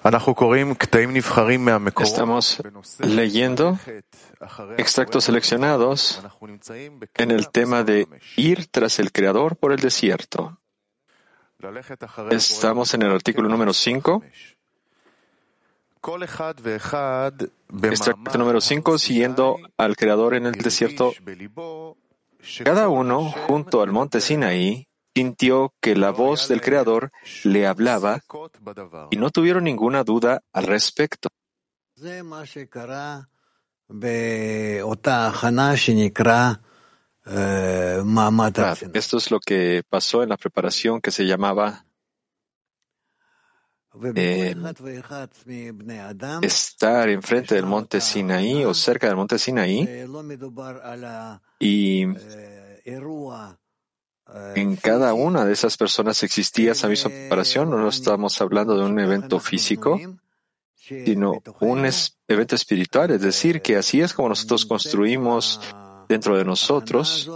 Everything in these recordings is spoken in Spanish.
Estamos leyendo extractos seleccionados en el tema de ir tras el Creador por el desierto. Estamos en el artículo número 5. Extracto número 5, siguiendo al Creador en el desierto. Cada uno, junto al monte Sinaí, sintió que la voz del Creador le hablaba y no tuvieron ninguna duda al respecto. Esto es lo que pasó en la preparación que se llamaba estar enfrente del monte Sinaí o cerca del monte Sinaí, y en cada una de esas personas existía esa misma preparación. No estamos hablando de un evento físico, sino un evento espiritual, es decir, que así es como nosotros construimos dentro de nosotros.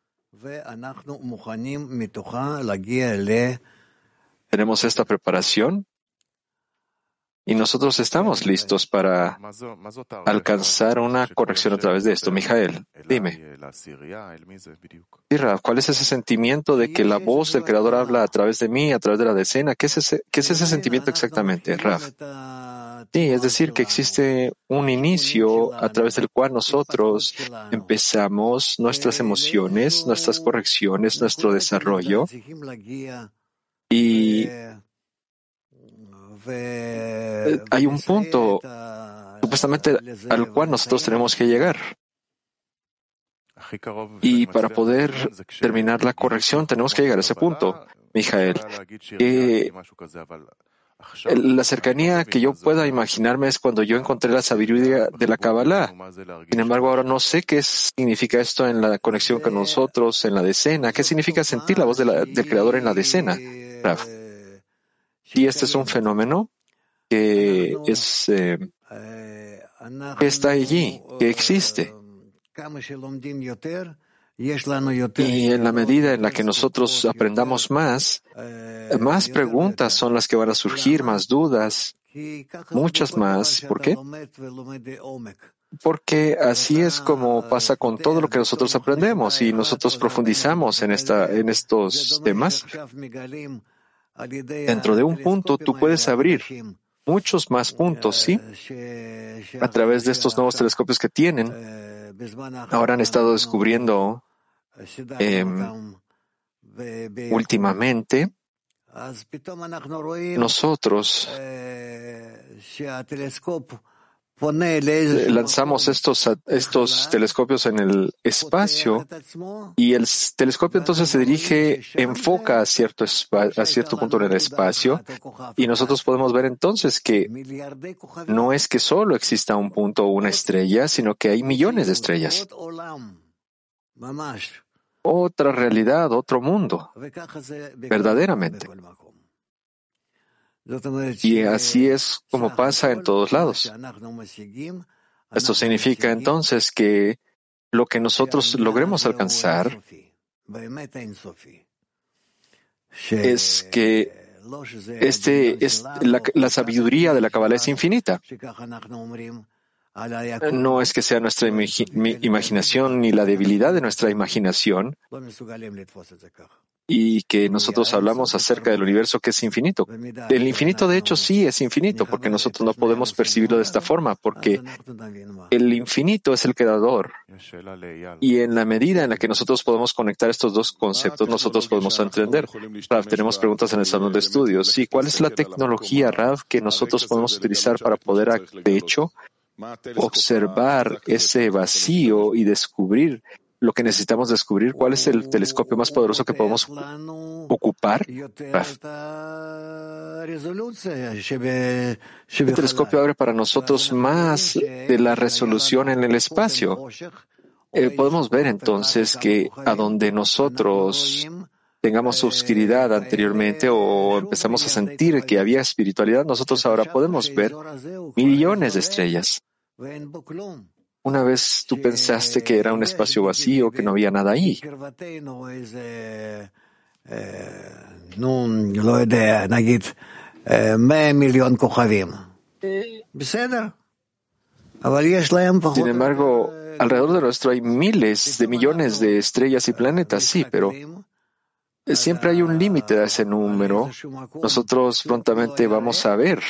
Tenemos esta preparación y nosotros estamos listos para alcanzar una corrección a través de esto. Mijael, dime. Sí, Rav, ¿cuál es ese sentimiento de que la voz del Creador habla a través de mí, a través de la decena? ¿Qué es ese sentimiento exactamente, Rav? Sí, es decir, que existe un inicio a través del cual nosotros empezamos nuestras emociones, nuestras correcciones, nuestro desarrollo, y hay un punto supuestamente al cual nosotros tenemos que llegar. Y para poder terminar la corrección tenemos que llegar a ese punto, Mijael. La cercanía que yo pueda imaginarme es cuando yo encontré la sabiduría de la Kabbalah. Sin embargo, ahora no sé qué significa esto en la conexión con nosotros, en la decena. ¿Qué significa sentir la voz del Creador en la decena, Rav? Y este es un fenómeno que está allí, que existe. Y en la medida en la que nosotros aprendamos más preguntas son las que van a surgir, más dudas, muchas más. ¿Por qué? Porque así es como pasa con todo lo que nosotros aprendemos y nosotros profundizamos en estos temas. Dentro de un punto tú puedes abrir muchos más puntos, ¿sí? A través de estos nuevos telescopios que tienen. Ahora han estado descubriendo últimamente, nosotros lanzamos estos telescopios en el espacio y el telescopio entonces se enfoca a cierto punto en el espacio, y nosotros podemos ver entonces que no es que solo exista un punto o una estrella, sino que hay millones de estrellas. Otra realidad, otro mundo, verdaderamente. Y así es como pasa en todos lados. Esto significa entonces que lo que nosotros logremos alcanzar es que la sabiduría de la Kabbalah es infinita. No es que sea nuestra imaginación ni la debilidad de nuestra imaginación, y que nosotros hablamos acerca del universo que es infinito. El infinito, de hecho, sí es infinito, porque nosotros no podemos percibirlo de esta forma, porque el infinito es el creador. Y en la medida en la que nosotros podemos conectar estos dos conceptos, nosotros podemos entender. Rav, tenemos preguntas en el salón de estudios. Sí, ¿cuál es la tecnología, Rav, que nosotros podemos utilizar para poder, de hecho, observar ese vacío y descubrir lo que necesitamos descubrir? ¿Cuál es el telescopio más poderoso que podemos ocupar? El telescopio abre para nosotros más de la resolución en el espacio. Podemos ver entonces que a donde nosotros tengamos oscuridad anteriormente o empezamos a sentir que había espiritualidad, nosotros ahora podemos ver millones de estrellas. Una vez tú pensaste que era un espacio vacío, que no había nada ahí. Sin embargo, alrededor de nuestro hay miles de millones de estrellas y planetas, sí, pero siempre hay un límite a ese número. Nosotros prontamente vamos a ver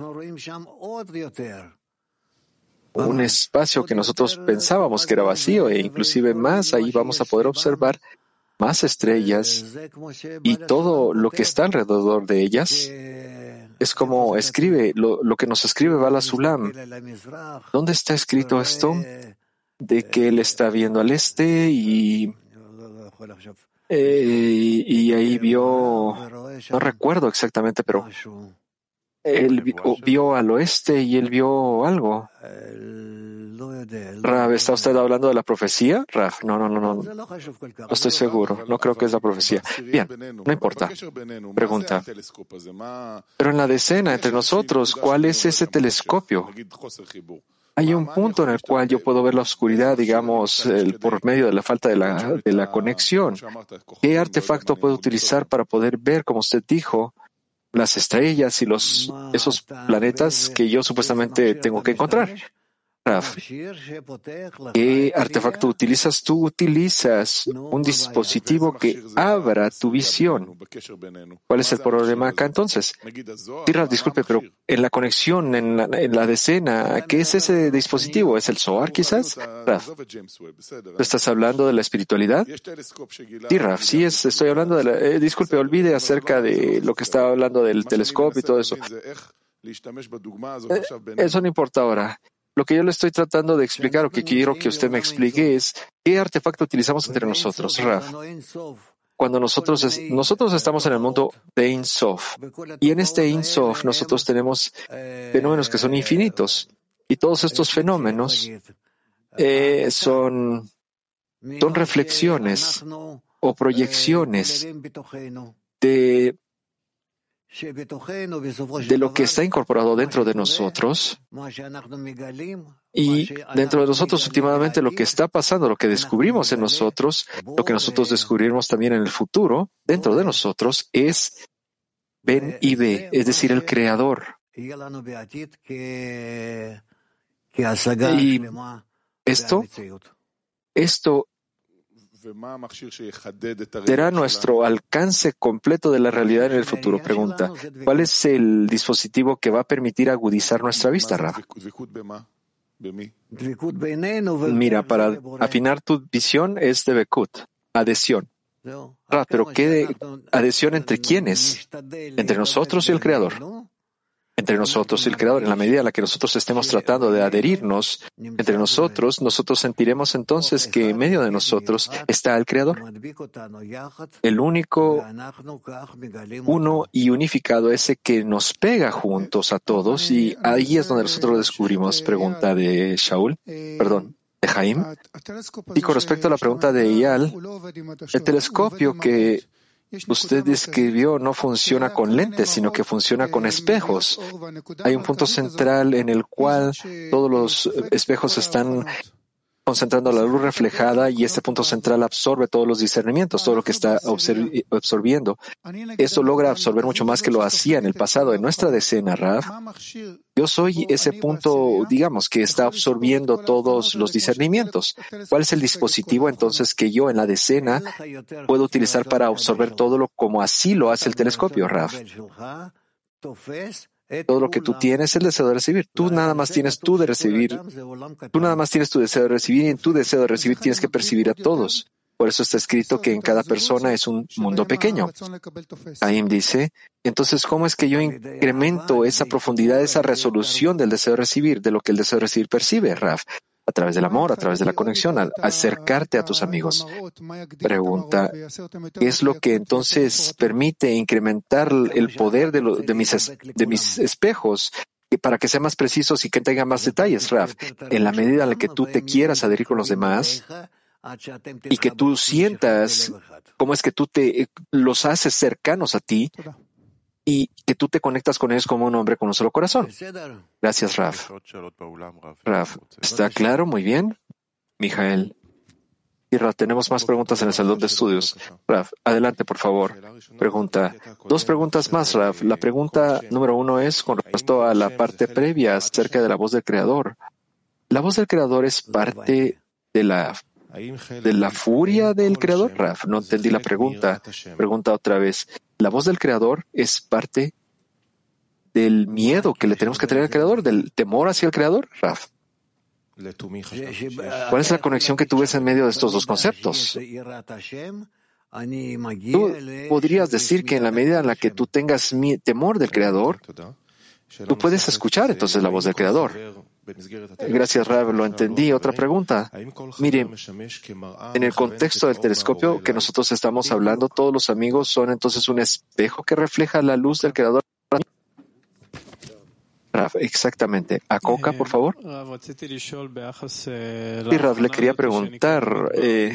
un espacio que nosotros pensábamos que era vacío e inclusive más, ahí vamos a poder observar más estrellas y todo lo que está alrededor de ellas. Es como escribe, lo que nos escribe Bala Sulam. ¿Dónde está escrito esto? De que él está viendo al este y ahí vio, no recuerdo exactamente, pero él vio al oeste y él vio algo. Rav, ¿está usted hablando de la profecía? Rav, no estoy seguro. No creo que es la profecía. Bien, no importa. Pregunta. Pero en la decena entre nosotros, ¿cuál es ese telescopio? Hay un punto en el cual yo puedo ver la oscuridad, digamos, por medio de la falta de la conexión. ¿Qué artefacto puedo utilizar para poder ver, como usted dijo, las estrellas y esos planetas que yo supuestamente tengo que encontrar? Rav, ¿qué artefacto utilizas? Tú utilizas un dispositivo que abra tu visión. ¿Cuál es el problema acá entonces? Sí, Rav, disculpe, pero en la conexión, en la decena, ¿qué es ese dispositivo? ¿Es el Zohar quizás? Rav, ¿tú estás hablando de la espiritualidad? Sí, Rav, sí, estoy hablando de la... disculpe, olvide acerca de lo que estaba hablando del telescopio y todo eso. Eso no importa ahora. Lo que yo le estoy tratando de explicar, o que quiero que usted me explique, es qué artefacto utilizamos entre nosotros, Raf. Cuando nosotros estamos en el mundo de Ein Sof, y en este Ein Sof nosotros tenemos fenómenos que son infinitos, y todos estos fenómenos son reflexiones o proyecciones de lo que está incorporado dentro de nosotros, y dentro de nosotros últimamente lo que está pasando, lo que descubrimos en nosotros, lo que nosotros descubriremos también en el futuro, dentro de nosotros, es Ben y Be, es decir, el Creador. Y esto será nuestro alcance completo de la realidad en el futuro. Pregunta, ¿cuál es el dispositivo que va a permitir agudizar nuestra vista, Rav? Mira, para afinar tu visión es de Bekut, adhesión. Rav, pero ¿qué adhesión entre quiénes? Entre nosotros y el Creador. Entre nosotros y el Creador, en la medida en la que nosotros estemos tratando de adherirnos entre nosotros sentiremos entonces que en medio de nosotros está el Creador. El único, uno y unificado, ese que nos pega juntos a todos, y ahí es donde nosotros lo descubrimos. Pregunta de de Jaim. Y con respecto a la pregunta de Eyal, el telescopio que usted describió no funciona con lentes, sino que funciona con espejos. Hay un punto central en el cual todos los espejos están concentrando la luz reflejada, y este punto central absorbe todos los discernimientos, todo lo que está absorbiendo. Esto logra absorber mucho más que lo hacía en el pasado. En nuestra decena, Rav, yo soy ese punto, digamos, que está absorbiendo todos los discernimientos. ¿Cuál es el dispositivo entonces que yo en la decena puedo utilizar para absorber todo lo como así lo hace el telescopio, Rav? Todo lo que tú tienes es el deseo de recibir. Tú nada más tienes tu deseo de recibir, y en tu deseo de recibir tienes que percibir a todos. Por eso está escrito que en cada persona es un mundo pequeño. Aim dice, entonces, ¿cómo es que yo incremento esa profundidad, esa resolución del deseo de recibir, de lo que el deseo de recibir percibe, Raf? A través del amor, a través de la conexión, al acercarte a tus amigos. Pregunta, ¿qué es lo que entonces permite incrementar el poder de mis espejos para que sean más precisos y que tengan más detalles, Raf? En la medida en la que tú te quieras adherir con los demás y que tú sientas cómo es que tú los haces cercanos a ti, y que tú te conectas con ellos como un hombre con un solo corazón. Gracias, Raf. Raf, ¿está claro? Muy bien. Mijael. Y Rav, tenemos más preguntas en el salón de estudios. Rav, adelante, por favor. Pregunta. 2 preguntas más, Rav. La pregunta número 1 es con respecto a la parte previa acerca de la voz del Creador. ¿La voz del Creador es parte de la furia del Creador? Rav, no entendí la pregunta. Pregunta otra vez. ¿La voz del Creador es parte del miedo que le tenemos que tener al Creador, del temor hacia el Creador? Rav. ¿Cuál es la conexión que tú ves en medio de estos 2 conceptos? Tú podrías decir que en la medida en la que tú tengas temor del Creador, tú puedes escuchar entonces la voz del Creador. Gracias, Rav, lo entendí. Otra pregunta. Mire, en el contexto del telescopio que nosotros estamos hablando, todos los amigos son entonces un espejo que refleja la luz del Creador. Rav, exactamente. A Coca, por favor. Y Rav, le quería preguntar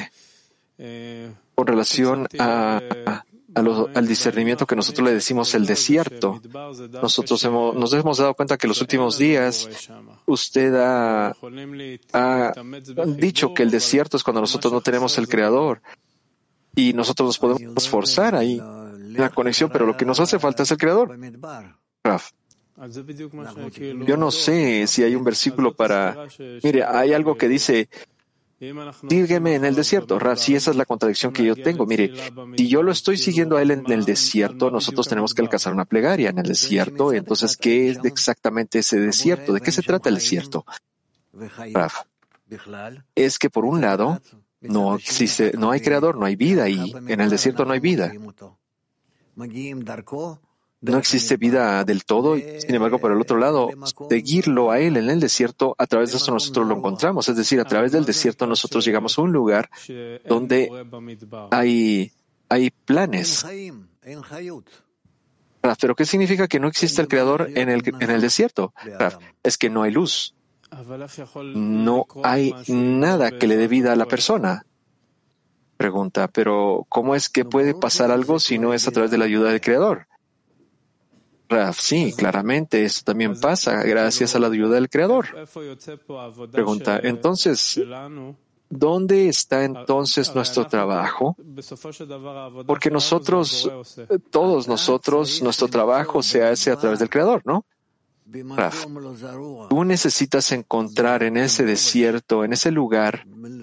con relación al discernimiento que nosotros le decimos el desierto. Nosotros nos hemos dado cuenta que en los últimos días usted ha dicho que el desierto es cuando nosotros no tenemos el Creador y nosotros nos podemos esforzar ahí en la conexión, pero lo que nos hace falta es el Creador. Rav, yo no sé si hay un versículo para... Mire, hay algo que dice, sígueme en el desierto. Rav, si esa es la contradicción que yo tengo. Mire, si yo lo estoy siguiendo a él en el desierto, nosotros tenemos que alcanzar una plegaria en el desierto. Entonces, ¿qué es exactamente ese desierto? ¿De qué se trata el desierto? Rav, es que por un lado, no existe, no hay creador, no hay vida, y en el desierto no hay vida. No existe vida del todo, sin embargo, por el otro lado, seguirlo a él en el desierto, a través de eso nosotros lo encontramos. Es decir, a través del desierto nosotros llegamos a un lugar donde hay planes. Raf, ¿pero qué significa que no existe el Creador en el desierto? Raf, es que no hay luz. No hay nada que le dé vida a la persona. Pregunta, pero ¿cómo es que puede pasar algo si no es a través de la ayuda del Creador? Raf, sí, claramente, eso también pasa gracias a la ayuda del Creador. Pregunta, entonces, ¿dónde está entonces nuestro trabajo? Porque todos nosotros, nuestro trabajo se hace a través del Creador, ¿no? Raf, tú necesitas encontrar en ese desierto, en ese lugar,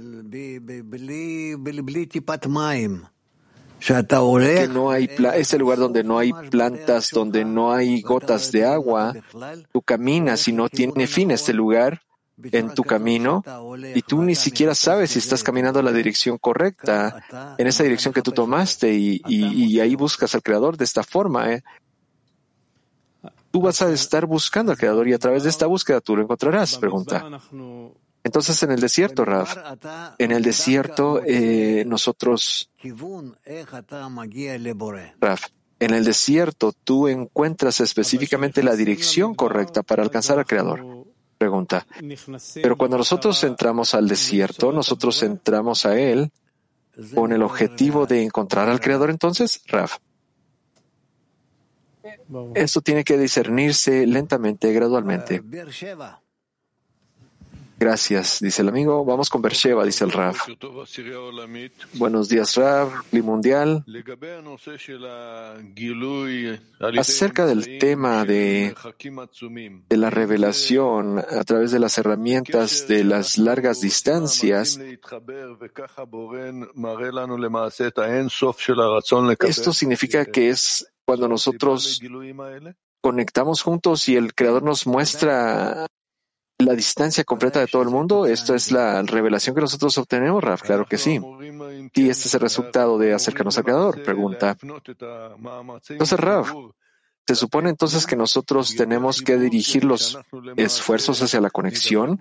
que no hay ese lugar donde no hay plantas, donde no hay gotas de agua. Tú caminas y no tiene fin este lugar en tu camino y tú ni siquiera sabes si estás caminando en la dirección correcta, en esa dirección que tú tomaste y ahí buscas al Creador de esta forma. Tú vas a estar buscando al Creador y a través de esta búsqueda tú lo encontrarás. Pregunta. Entonces, en el desierto, Raf, en el desierto nosotros, Raf, en el desierto tú encuentras específicamente la dirección correcta para alcanzar al Creador. Pregunta. Pero cuando nosotros entramos al desierto, nosotros entramos a él con el objetivo de encontrar al Creador, entonces, Raf. Esto tiene que discernirse lentamente, gradualmente. Gracias, dice el amigo. Vamos con Beersheba, dice el Rav. Buenos días, Rav, Cli Mundial. Acerca del tema de la revelación a través de las herramientas de las largas distancias, esto significa que es cuando nosotros conectamos juntos y el Creador nos muestra la distancia completa de todo el mundo. ¿Esto es la revelación que nosotros obtenemos, Rav? Claro que sí. Y este es el resultado de acercarnos al Creador. Pregunta. Entonces, Rav, ¿se supone entonces que nosotros tenemos que dirigir los esfuerzos hacia la conexión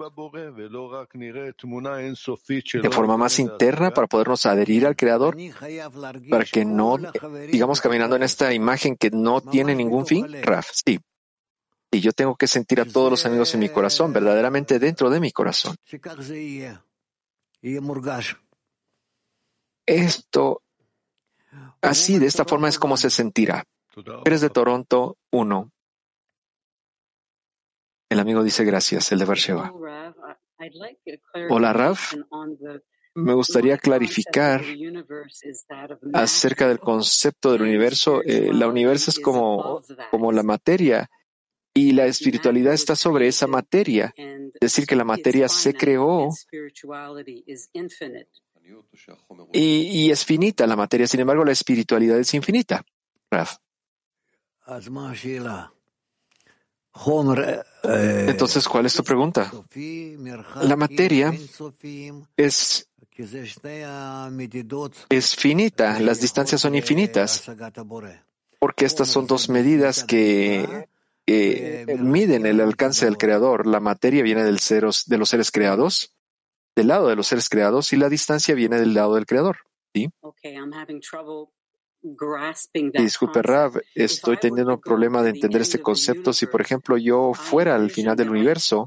de forma más interna para podernos adherir al Creador? Para que no sigamos caminando en esta imagen que no tiene ningún fin, Rav. Sí. Y yo tengo que sentir a todos los amigos en mi corazón, verdaderamente dentro de mi corazón. Esto, así, de esta forma es como se sentirá. Eres de Toronto, 1. El amigo dice gracias, el de Beersheba. Hola, Rav. Me gustaría clarificar acerca del concepto del universo. La universo es como la materia y la espiritualidad está sobre esa materia. Es decir, que la materia se creó y es finita la materia. Sin embargo, la espiritualidad es infinita. Raf. Entonces, ¿cuál es tu pregunta? La materia es finita, las distancias son infinitas, porque estas son dos medidas que miden el alcance del Creador. La materia viene de los seres creados, del lado de los seres creados, y la distancia viene del lado del Creador. ¿Sí? Disculpe, Rav, estoy teniendo un problema de entender este concepto. Si, por ejemplo, yo fuera al final del universo,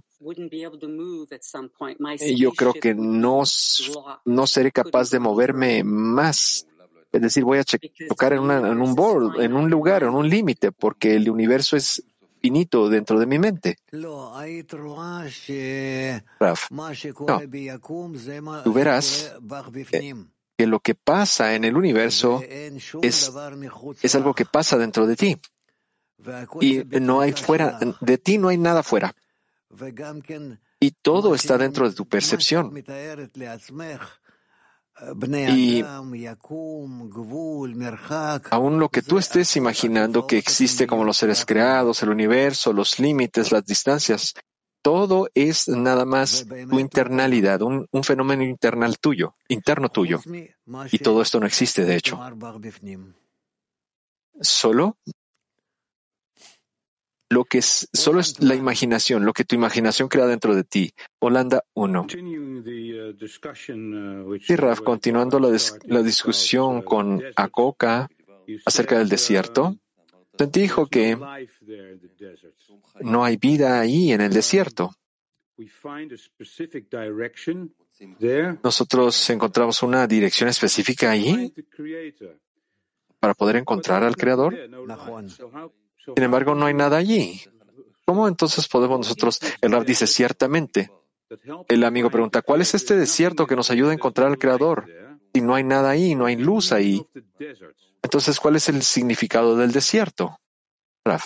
yo creo que no seré capaz de moverme más. Es decir, voy a tocar en un lugar, en un límite, porque el universo es finito dentro de mi mente. Rav, no. Tú verás que lo que pasa en el universo es algo que pasa dentro de ti. Y no hay fuera, de ti no hay nada fuera. Y todo está dentro de tu percepción. Y aún lo que tú estés imaginando que existe como los seres creados, el universo, los límites, las distancias, todo es nada más tu internalidad, un fenómeno interno tuyo. Y todo esto no existe, de hecho. Solo es la imaginación, lo que tu imaginación crea dentro de ti. Holanda 1. Y Raf, continuando la discusión con Akoka acerca del desierto, te dijo que no hay vida ahí en el desierto. Nosotros encontramos una dirección específica ahí para poder encontrar al Creador. Sin embargo, no hay nada allí. ¿Cómo entonces podemos nosotros? El Rab dice, ciertamente. El amigo pregunta, ¿cuál es este desierto que nos ayuda a encontrar al Creador? Si no hay nada ahí, no hay luz ahí. Entonces, ¿cuál es el significado del desierto? Rab.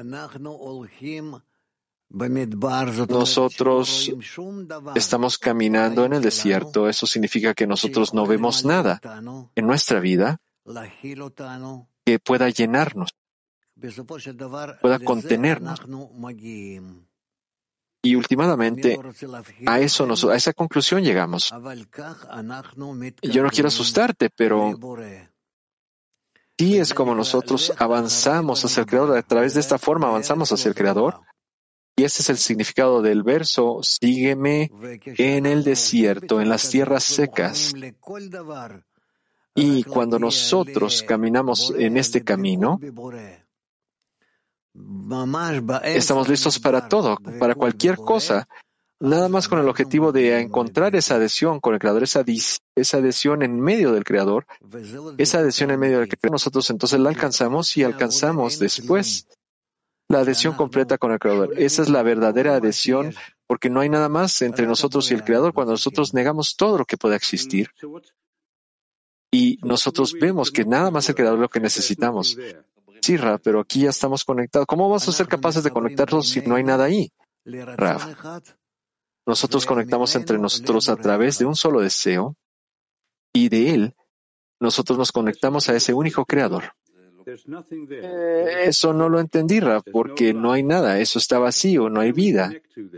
Nosotros estamos caminando en el desierto. Eso significa que nosotros no vemos nada en nuestra vida que pueda llenarnos, pueda contenernos. Y últimamente a esa conclusión llegamos. Yo no quiero asustarte, pero sí es como nosotros avanzamos hacia el Creador. A través de esta forma avanzamos hacia el Creador. Y ese es el significado del verso, sígueme en el desierto, en las tierras secas. Y cuando nosotros caminamos en este camino, estamos listos para todo, para cualquier cosa, nada más con el objetivo de encontrar esa adhesión con el Creador, esa adhesión en medio del Creador, esa adhesión en medio del Creador. Nosotros entonces la alcanzamos y alcanzamos después la adhesión completa con el Creador. Esa es la verdadera adhesión, porque no hay nada más entre nosotros y el Creador cuando nosotros negamos todo lo que pueda existir. Y nosotros vemos que nada más el Creador es lo que necesitamos. Sí, Rav, pero aquí ya estamos conectados. ¿Cómo vamos a ser capaces de conectarnos si no hay nada ahí? Rav, nosotros conectamos entre nosotros a través de un solo deseo y de él nosotros nos conectamos a ese único Creador. Eso no lo entendí, Rav, porque no hay nada, eso está vacío, no hay vida.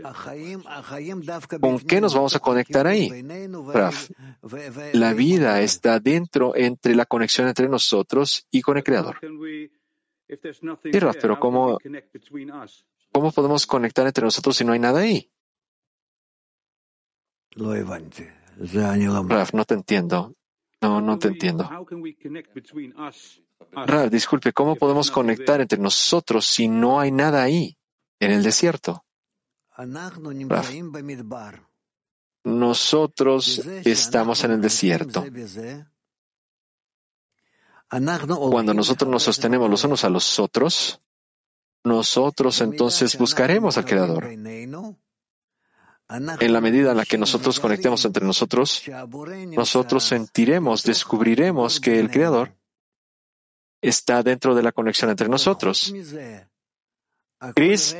¿Con qué nos vamos a conectar ahí? Rav, la vida está dentro, entre la conexión entre nosotros y con el Creador. Sí, Rav, pero ¿cómo podemos conectar entre nosotros si no hay nada ahí? Rav, no te entiendo. No te entiendo. Rav, disculpe, ¿cómo podemos conectar entre nosotros si no hay nada ahí, en el desierto? Rav, nosotros estamos en el desierto. Cuando nosotros nos sostenemos los unos a los otros, nosotros entonces buscaremos al Creador. En la medida en la que nosotros conectemos entre nosotros, nosotros sentiremos, descubriremos que el Creador está dentro de la conexión entre nosotros. Chris,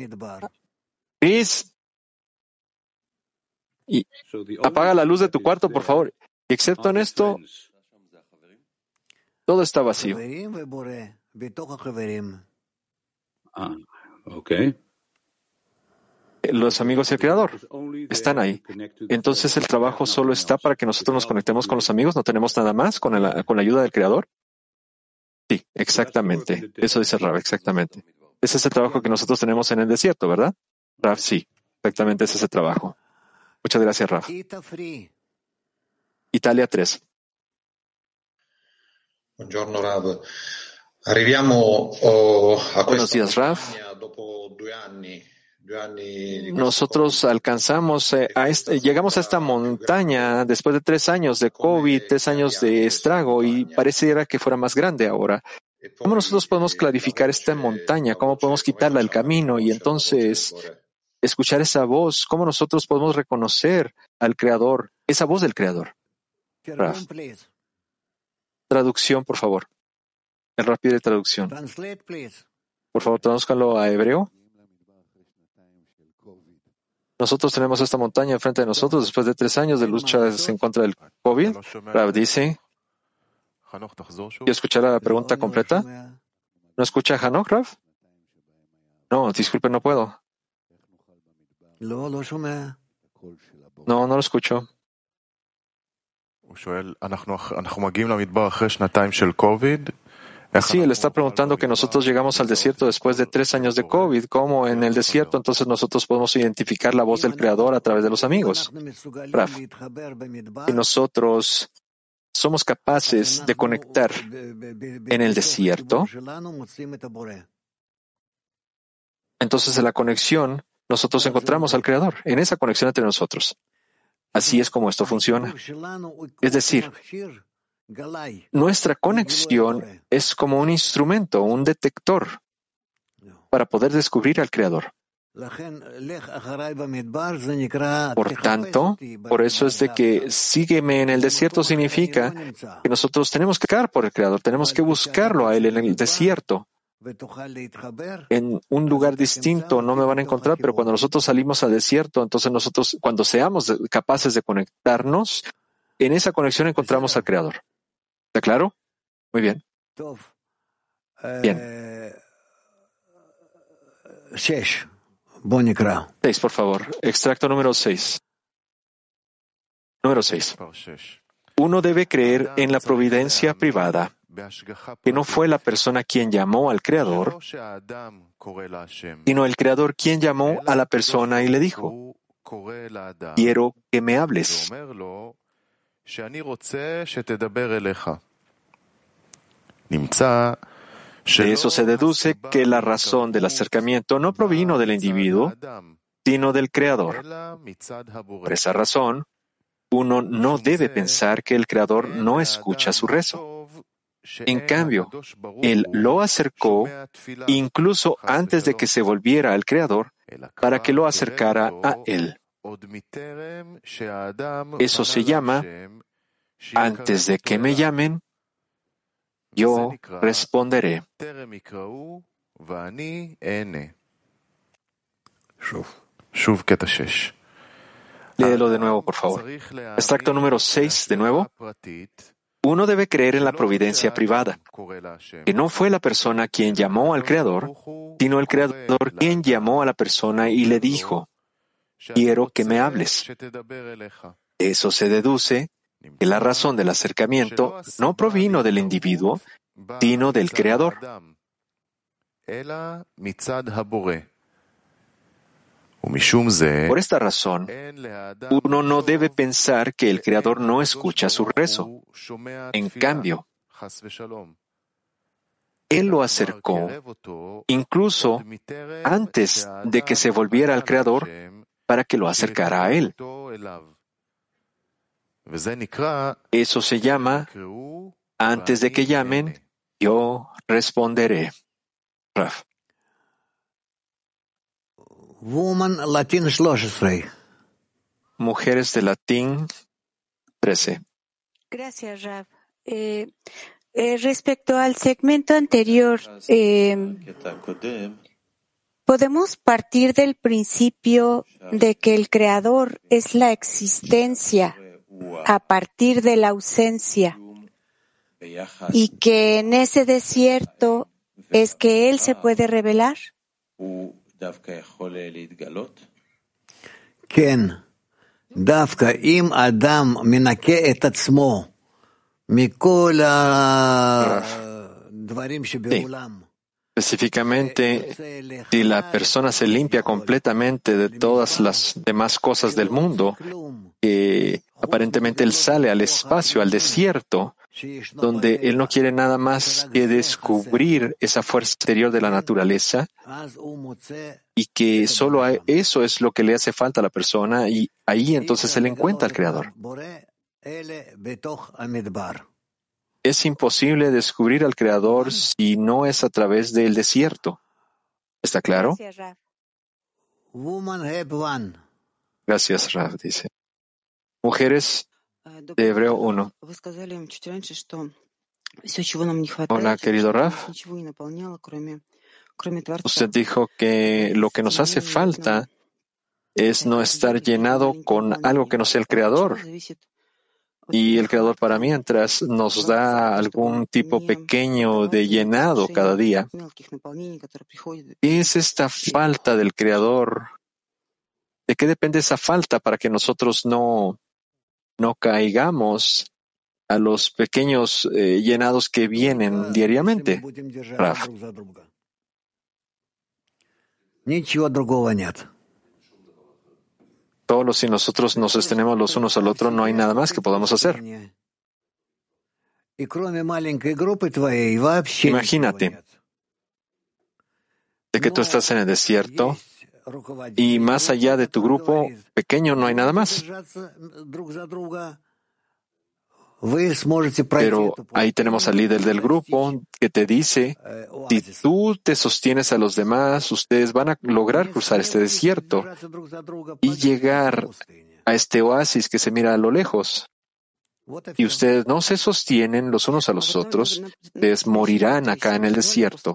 y apaga la luz de tu cuarto, por favor. Y excepto en esto, todo está vacío. Okay. Los amigos y el Creador están ahí. Entonces el trabajo solo está para que nosotros nos conectemos con los amigos. ¿No tenemos nada más con la ayuda del Creador? Sí, exactamente. Eso dice Rav, exactamente. Ese es el trabajo que nosotros tenemos en el desierto, ¿verdad? Rav, sí, exactamente ese es el trabajo. Muchas gracias, Rav. Italia 3. Buongiorno Rav. Arriviamo a Buenos días, Rav. dopo 2 anni. Nosotros llegamos a esta montaña después de 3 años de COVID, 3 años de estrago y pareciera que fuera más grande ahora. ¿Cómo nosotros podemos clarificar esta montaña? ¿Cómo podemos quitarla del camino? Y entonces escuchar esa voz, ¿cómo nosotros podemos reconocer al Creador, esa voz del Creador? Rav. Traducción, por favor. El rápido de traducción. Por favor, tradúzcanlo a hebreo. Nosotros tenemos esta montaña enfrente de nosotros después de 3 años de lucha en contra del COVID. Rav dice, ¿quiero escuchar la pregunta completa? ¿No escucha a Hanok, Rav? No, disculpe, no puedo. No, no lo escucho. Sí, él está preguntando que nosotros llegamos al desierto después de 3 años de COVID. ¿Cómo en el desierto entonces nosotros podemos identificar la voz del Creador a través de los amigos? Rav, si nosotros somos capaces de conectar en el desierto, entonces en la conexión nosotros encontramos al Creador, en esa conexión entre nosotros. Así es como esto funciona. Es decir, nuestra conexión es como un instrumento, un detector para poder descubrir al Creador. Por tanto, por eso es de que sígueme en el desierto significa que nosotros tenemos que buscar por el Creador, tenemos que buscarlo a Él en el desierto. En un lugar distinto no me van a encontrar, pero cuando nosotros salimos al desierto, entonces nosotros, cuando seamos capaces de conectarnos, en esa conexión encontramos al Creador. ¿Está claro? Muy bien. Bien. 6, por favor. Extracto número 6. Número 6. Uno debe creer en la providencia privada, que no fue la persona quien llamó al Creador, sino el Creador quien llamó a la persona y le dijo, quiero que me hables. De eso se deduce que la razón del acercamiento no provino del individuo, sino del Creador. Por esa razón, uno no debe pensar que el Creador no escucha su rezo. En cambio, Él lo acercó incluso antes de que se volviera al Creador para que lo acercara a Él. Eso se llama, antes de que me llamen, yo responderé. Léelo de nuevo, por favor. Extracto número 6, de nuevo. Uno debe creer en la providencia privada, que no fue la persona quien llamó al Creador, sino el Creador quien llamó a la persona y le dijo, quiero que me hables. De eso se deduce que la razón del acercamiento no provino del individuo, sino del Creador. Por esta razón, uno no debe pensar que el Creador no escucha su rezo. En cambio, Él lo acercó incluso antes de que se volviera al Creador para que lo acercara a Él. Eso se llama, antes de que llamen, yo responderé. Raf. Woman Latin 13. Mujeres de Latín 13. Gracias, Rav. Respecto al segmento anterior, podemos partir del principio de que el Creador es la existencia a partir de la ausencia y que en ese desierto es que Él se puede revelar. Ken, Davka im Adam minake et atzmo mikol dvarim shebeolam. Específicamente, si la persona se limpia completamente de todas las demás cosas del mundo, aparentemente él sale al espacio, al desierto, donde él no quiere nada más que descubrir esa fuerza exterior de la naturaleza y que solo eso es lo que le hace falta a la persona y ahí entonces él encuentra al Creador. Es imposible descubrir al Creador si no es a través del desierto. ¿Está claro? Gracias, Rav, dice. Mujeres de Hebreo 1. Hola, querido Rav. Usted dijo que lo que nos hace falta es no estar llenado con algo que no sea el Creador. Y el Creador para mientras nos da algún tipo pequeño de llenado cada día. ¿Qué es esta falta del Creador? ¿De qué depende esa falta para que nosotros no caigamos a los pequeños llenados que vienen diariamente? Rav. Solo si nosotros nos sostenemos los unos al otro, no hay nada más que podamos hacer. Imagínate de que tú estás en el desierto y más allá de tu grupo pequeño no hay nada más. Pero ahí tenemos al líder del grupo que te dice, si tú te sostienes a los demás, ustedes van a lograr cruzar este desierto y llegar a este oasis que se mira a lo lejos. Y ustedes no se sostienen los unos a los otros, ustedes morirán acá en el desierto.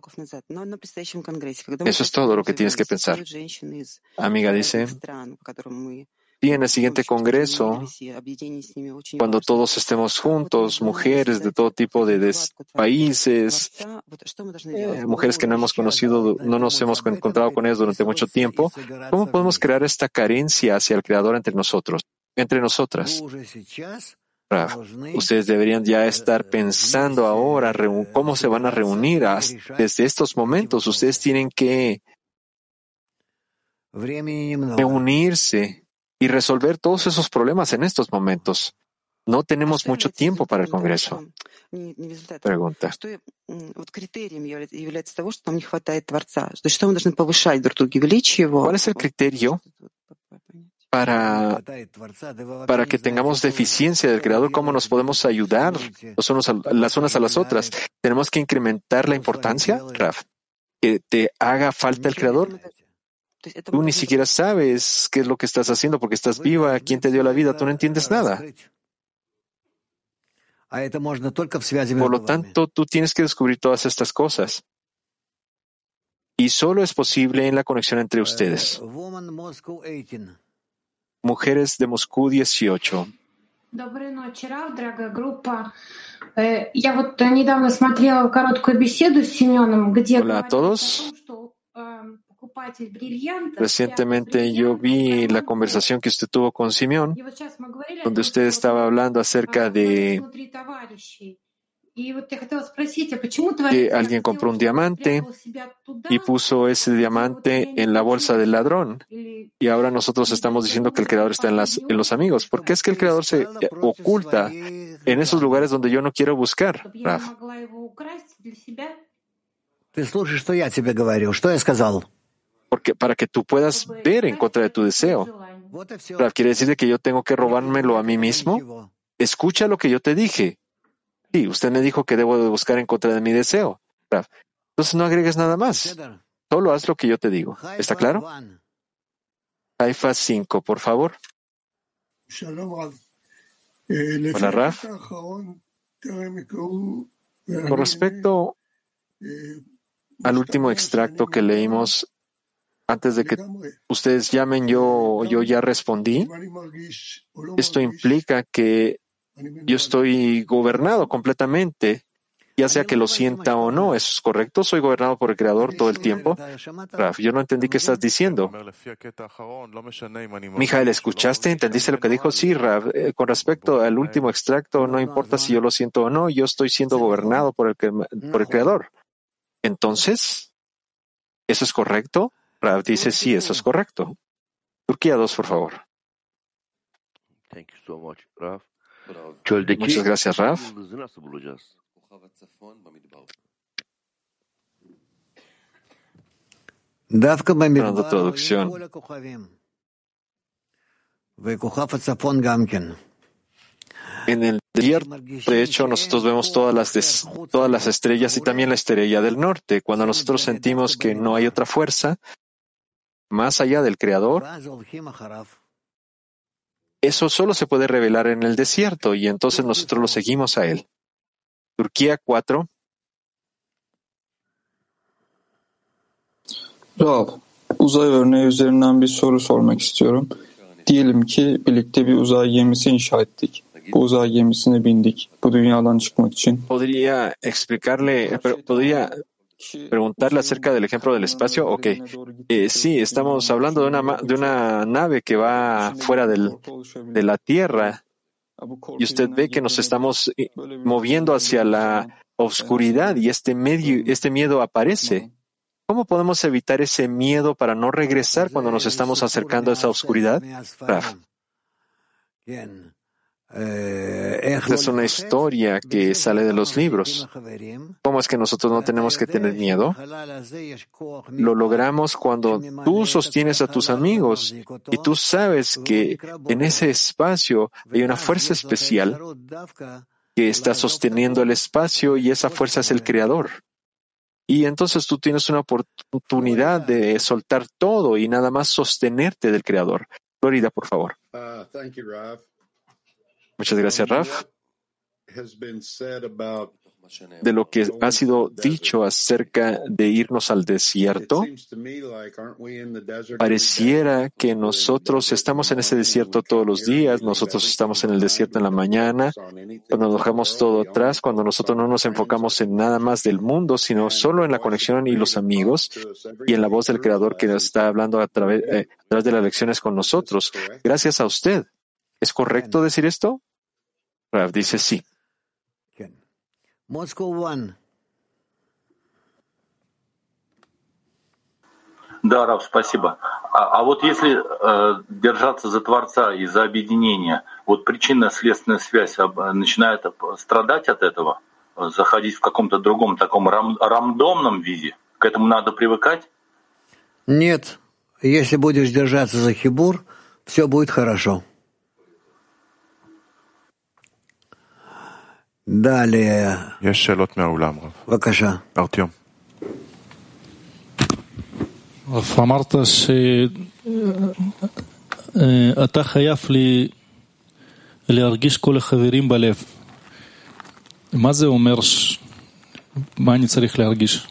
Eso es todo lo que tienes que pensar. Amiga dice, y en el siguiente congreso, cuando todos estemos juntos, mujeres de todo tipo de países, mujeres que no hemos conocido, no nos hemos encontrado con ellos durante mucho tiempo, ¿cómo podemos crear esta carencia hacia el Creador entre nosotros, entre nosotras? Rav, ustedes deberían ya estar pensando ahora cómo se van a reunir desde estos momentos. Ustedes tienen que reunirse y resolver todos esos problemas en estos momentos. No tenemos mucho tiempo para el Congreso. Pregunta. ¿Cuál es el criterio para que tengamos deficiencia del Creador? ¿Cómo nos podemos ayudar las unas a las otras? ¿Tenemos que incrementar la importancia, Raf? ¿Que te haga falta el Creador? Tú ni siquiera sabes qué es lo que estás haciendo porque estás viva. ¿Quién te dio la vida? Tú no entiendes nada. Por lo tanto, tú tienes que descubrir todas estas cosas. Y solo es posible en la conexión entre ustedes. Mujeres de Moscú 18. Доброй ночи, Рав, дорогая группа. Я вот недавно смотрела короткую беседу с Семеном, где Hola a todos. Recientemente yo vi la conversación que usted tuvo con Simeón, donde usted estaba hablando acerca de que alguien compró un diamante y puso ese diamante en la bolsa del ladrón. Y ahora nosotros estamos diciendo que el Creador está en los amigos. ¿Por qué es que el Creador se oculta en esos lugares donde yo no quiero buscar, Raf? Porque para que tú puedas ver en contra de tu deseo. Raf, ¿quiere decir que yo tengo que robármelo a mí mismo? Escucha lo que yo te dije. Sí, usted me dijo que debo de buscar en contra de mi deseo, Raf. Entonces no agregues nada más. Solo haz lo que yo te digo. ¿Está claro? Haifa 5, por favor. Hola, Raf. Con respecto al último extracto que leímos, antes de que ustedes llamen, yo ya respondí. Esto implica que yo estoy gobernado completamente, ya sea que lo sienta o no. ¿Eso es correcto? ¿Soy gobernado por el Creador todo el tiempo? Raf, yo no entendí qué estás diciendo. Mijael, ¿escuchaste? ¿Entendiste lo que dijo? Sí, Raf. Con respecto al último extracto, no importa si yo lo siento o no, yo estoy siendo gobernado por el Creador. Entonces, ¿eso es correcto? Raf dice, sí, eso es correcto. Turquía 2, por favor. Muchas gracias, Raf. Dando traducción. En el desierto, de hecho, nosotros vemos todas las estrellas y también la estrella del norte. Cuando nosotros sentimos que no hay otra fuerza más allá del Creador, eso solo se puede revelar en el desierto y entonces nosotros lo seguimos a él. Turquía 4. Rav, uzay örneği üzerinden bir soru sormak istiyorum. Diyelim ki birlikte bir uzay gemisi inşa ettik. Bu uzay gemisine bindik bu dünyadan çıkmak için. ¿Podría preguntarle acerca del ejemplo del espacio? Ok. Sí, estamos hablando de una nave que va fuera de la Tierra y usted ve que nos estamos moviendo hacia la oscuridad y este miedo aparece. ¿Cómo podemos evitar ese miedo para no regresar cuando nos estamos acercando a esa oscuridad? Raf. Esta es una historia que sale de los libros. ¿Cómo es que nosotros no tenemos que tener miedo? Lo logramos cuando tú sostienes a tus amigos y tú sabes que en ese espacio hay una fuerza especial que está sosteniendo el espacio y esa fuerza es el Creador. Y entonces tú tienes una oportunidad de soltar todo y nada más sostenerte del Creador. Florida, por favor. Muchas gracias, Raf. De lo que ha sido dicho acerca de irnos al desierto, pareciera que nosotros estamos en ese desierto todos los días, nosotros estamos en el desierto en la mañana, cuando nos dejamos todo atrás, cuando nosotros no nos enfocamos en nada más del mundo, sino solo en la conexión y los amigos y en la voz del Creador que nos está hablando a través de las lecciones con nosotros. Gracias a usted. ¿Es correcto decir esto? Rav dice sí. Moscow 1. Да, Рав, спасибо. А вот если держаться за Творца и за объединение, вот причинно-следственная связь начинает страдать от этого, заходить в каком-то другом таком рандомном виде, к этому надо привыкать? Нет. Если будешь держаться за хибур, все будет хорошо. Далее. בבקשה. ארטיום. אמרת שאתה חייב לי להרגיש כל החברים בלב. מה זה אומר? מה אני צריך להרגיש?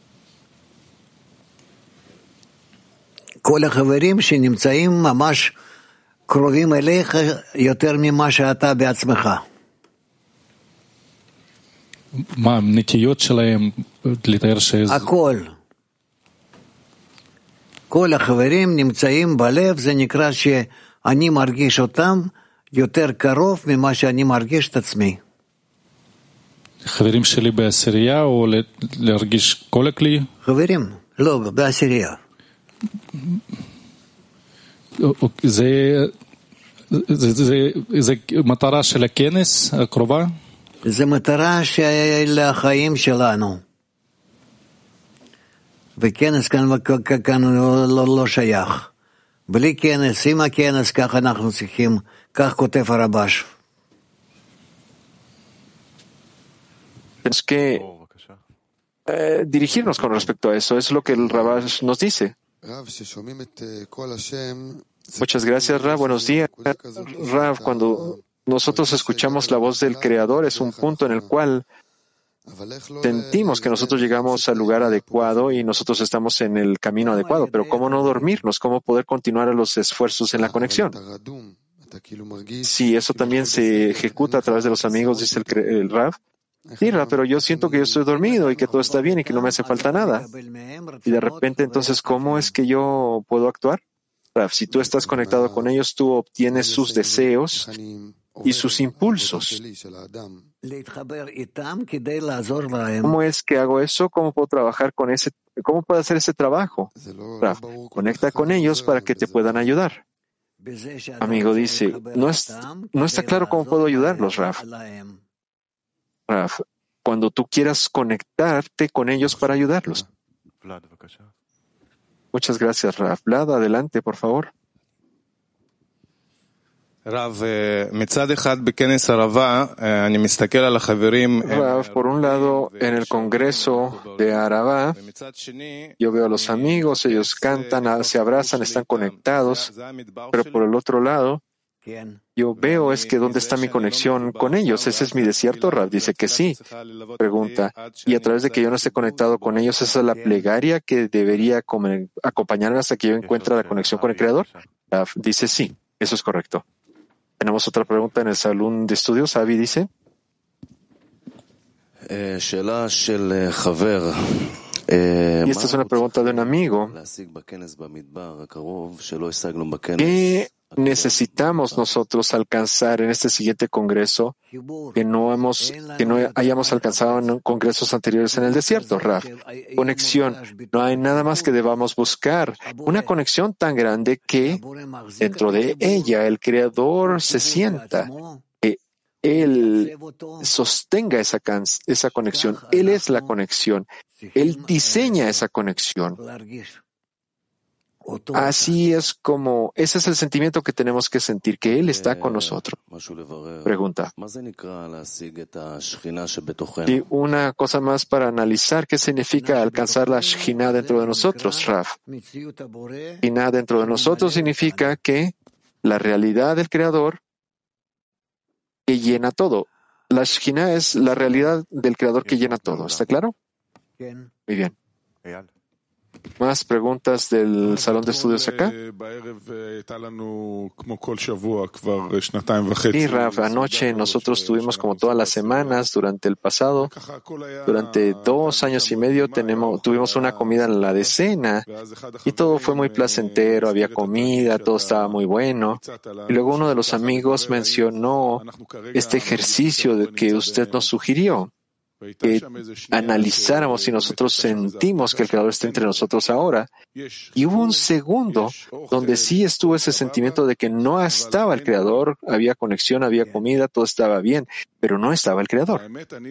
כל החברים שנמצאים ממש קרובים אליך יותר ממה שאתה בעצמך. מה, הנטיות שלהם, לתאר שזה... הכל. כל החברים נמצאים בלב, זה נקרא שאני מרגיש אותם יותר קרוב ממה שאני מרגיש את עצמי. חברים שלי בעשירייה או להרגיש כל הכלי? חברים, לא, בעשירייה. זה מטרה של הכנס הקרובה? זה מטרה של החיים שלנו. וכנס כאן לא שייך. בלי כנס, עם הכנס, כך אנחנו צריכים, כך כותב הרבש. Es que dirigirnos con respecto a eso es lo que el Rabash nos dice. Muchas gracias, Rav. Buenos días. Rav, cuando nosotros escuchamos la voz del Creador, es un punto en el cual sentimos que nosotros llegamos al lugar adecuado y nosotros estamos en el camino adecuado, pero ¿cómo no dormirnos? ¿Cómo poder continuar a los esfuerzos en la conexión? Si eso también se ejecuta a través de los amigos, dice el Rav. Sí, Rav, pero yo siento que yo estoy dormido y que todo está bien y que no me hace falta nada. Y de repente, entonces, ¿cómo es que yo puedo actuar? Rav, si tú estás conectado con ellos, tú obtienes sus deseos y sus impulsos. ¿Cómo es que hago eso? ¿Cómo puedo trabajar con ese? ¿Cómo puedo hacer ese trabajo? Rav, conecta con ellos para que te puedan ayudar. Amigo dice, no está claro cómo puedo ayudarlos, Rav. Rav, cuando tú quieras conectarte con ellos para ayudarlos. Muchas gracias, Rav. Vlad, adelante, por favor. Rav, por un lado, en el Congreso de Arava, yo veo a los amigos, ellos cantan, se abrazan, están conectados, pero por el otro lado, yo veo es que ¿dónde está mi conexión con ellos? ¿Ese es mi desierto? Rav dice que sí. Pregunta, y a través de que yo no esté conectado con ellos, ¿esa es la plegaria que debería acompañarme hasta que yo encuentre la conexión con el Creador? Rav dice sí, eso es correcto. Tenemos otra pregunta en el salón de estudios. Avi dice. Y esta es una pregunta de un amigo. ¿Qué necesitamos nosotros alcanzar en este siguiente congreso que no hayamos alcanzado en congresos anteriores en el desierto? Rav, conexión. No hay nada más que debamos buscar. Una conexión tan grande que dentro de ella el Creador se sienta, que Él sostenga esa conexión. Él es la conexión. Él diseña esa conexión. Así es como, ese es el sentimiento que tenemos que sentir, que Él está con nosotros. Pregunta. Y una cosa más para analizar, ¿qué significa alcanzar la Shekhinah dentro de nosotros, Rav? Shekhinah dentro de nosotros significa que la realidad del Creador que llena todo. La Shekhinah es la realidad del Creador que llena todo. ¿Está claro? Muy bien. ¿Más preguntas del salón de estudios acá? Sí, Rav, anoche nosotros tuvimos como todas las semanas durante 2 años y medio tuvimos una comida en la decena y todo fue muy placentero, había comida, todo estaba muy bueno. Y luego uno de los amigos mencionó este ejercicio que usted nos sugirió, que analizáramos si nosotros sentimos que el Creador está entre nosotros ahora. Y hubo un segundo donde sí estuvo ese sentimiento de que no estaba el Creador, había conexión, había comida, todo estaba bien, pero no estaba el Creador.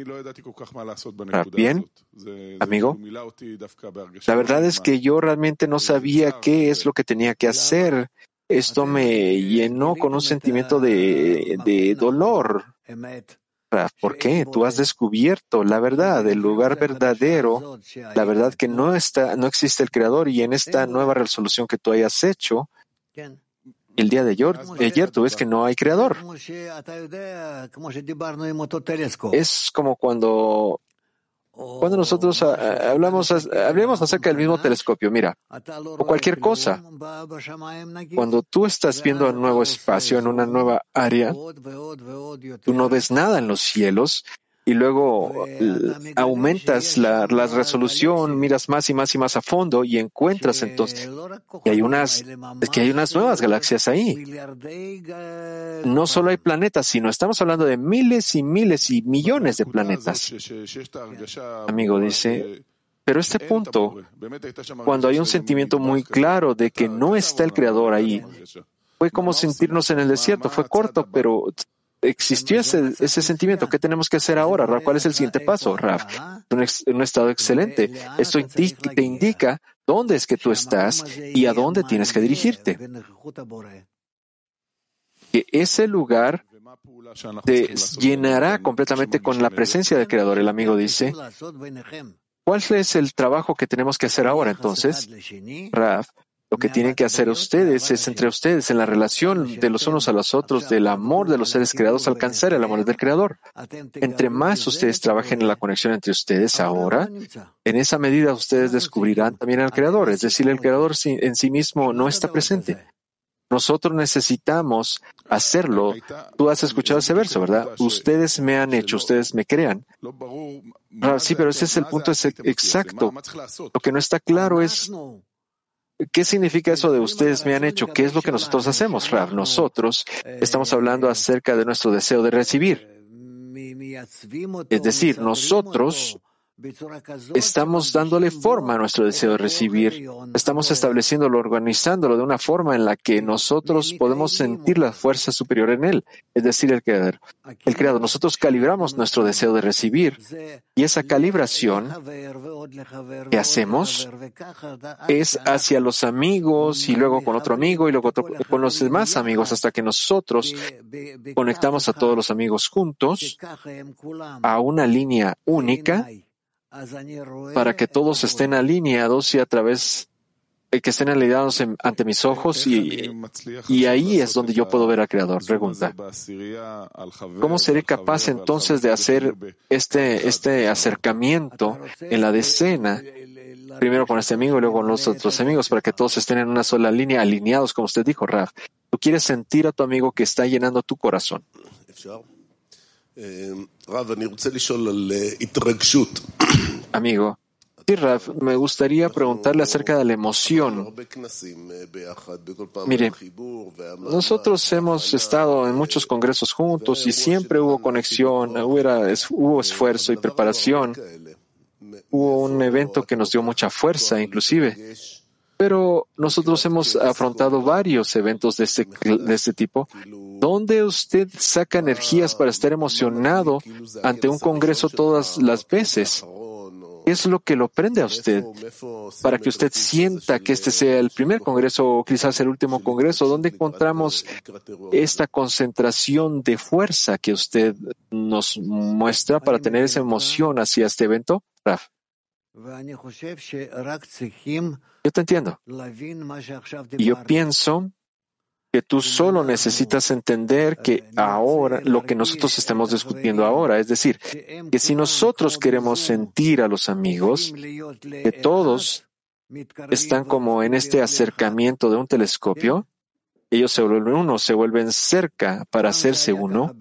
¿Bien, amigo? La verdad es que yo realmente no sabía qué es lo que tenía que hacer. Esto me llenó con un sentimiento de dolor. ¿Por qué? Tú has descubierto la verdad, el lugar verdadero, la verdad que no existe el Creador, y en esta nueva resolución que tú hayas hecho, el día de ayer tú ves que no hay Creador. Es como cuando nosotros hablemos acerca del mismo telescopio, mira, o cualquier cosa. Cuando tú estás viendo un nuevo espacio, en una nueva área, tú no ves nada en los cielos y luego aumentas la resolución, miras más y más y más a fondo y encuentras entonces que hay unas nuevas galaxias ahí. No solo hay planetas, sino estamos hablando de miles y miles y millones de planetas. Amigo dice, pero este punto, cuando hay un sentimiento muy claro de que no está el Creador ahí, fue como sentirnos en el desierto, fue corto, pero existió ese sentimiento. ¿Qué tenemos que hacer ahora, Rav? ¿Cuál es el siguiente paso, Rav? Un estado excelente. Esto te indica dónde es que tú estás y a dónde tienes que dirigirte. Que ese lugar te llenará completamente con la presencia del Creador. El amigo dice, ¿cuál es el trabajo que tenemos que hacer ahora entonces, Rav? Lo que tienen que hacer ustedes es entre ustedes, en la relación de los unos a los otros, del amor de los seres creados, alcanzar el amor del Creador. Entre más ustedes trabajen en la conexión entre ustedes ahora, en esa medida ustedes descubrirán también al Creador. Es decir, el Creador en sí mismo no está presente. Nosotros necesitamos hacerlo. Tú has escuchado ese verso, ¿verdad? Ustedes me han hecho, ustedes me crean. Sí, pero ese es el punto exacto. Lo que no está claro es ¿qué significa eso de ustedes me han hecho? ¿Qué es lo que nosotros hacemos, Rav? Nosotros estamos hablando acerca de nuestro deseo de recibir. Es decir, nosotros estamos dándole forma a nuestro deseo de recibir. Estamos estableciéndolo, organizándolo de una forma en la que nosotros podemos sentir la fuerza superior en él, es decir, el Creador. El Creador. Nosotros calibramos nuestro deseo de recibir y esa calibración que hacemos es hacia los amigos y luego con otro amigo y luego con los demás amigos hasta que nosotros conectamos a todos los amigos juntos a una línea única para que todos estén alineados y a través que estén alineados ante mis ojos y ahí es donde yo puedo ver al Creador. Pregunta: ¿cómo seré capaz entonces de hacer este acercamiento en la decena, primero con este amigo y luego con los otros amigos, para que todos estén en una sola línea, alineados, como usted dijo, Rav? Tú quieres sentir a tu amigo que está llenando tu corazón. Amigo, sí, Rav, me gustaría preguntarle acerca de la emoción. Mire, nosotros hemos estado en muchos congresos juntos y siempre hubo conexión, hubo esfuerzo y preparación. Hubo un evento que nos dio mucha fuerza, inclusive. Pero nosotros hemos afrontado varios eventos de este tipo. ¿Dónde usted saca energías para estar emocionado ante un congreso todas las veces? ¿Qué es lo que lo prende a usted para que usted sienta que este sea el primer congreso o quizás el último congreso? ¿Dónde encontramos esta concentración de fuerza que usted nos muestra para tener esa emoción hacia este evento, Raf? Yo te entiendo. Y yo pienso que tú solo necesitas entender que ahora, lo que nosotros estamos discutiendo ahora, es decir, que si nosotros queremos sentir a los amigos, que todos están como en este acercamiento de un telescopio, ellos se vuelven uno, se vuelven cerca para hacerse uno.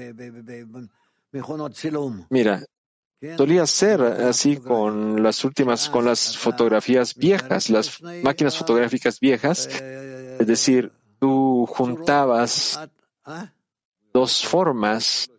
Mira, solía ser así con las fotografías viejas, las máquinas fotográficas viejas, es decir, tú juntabas dos formas,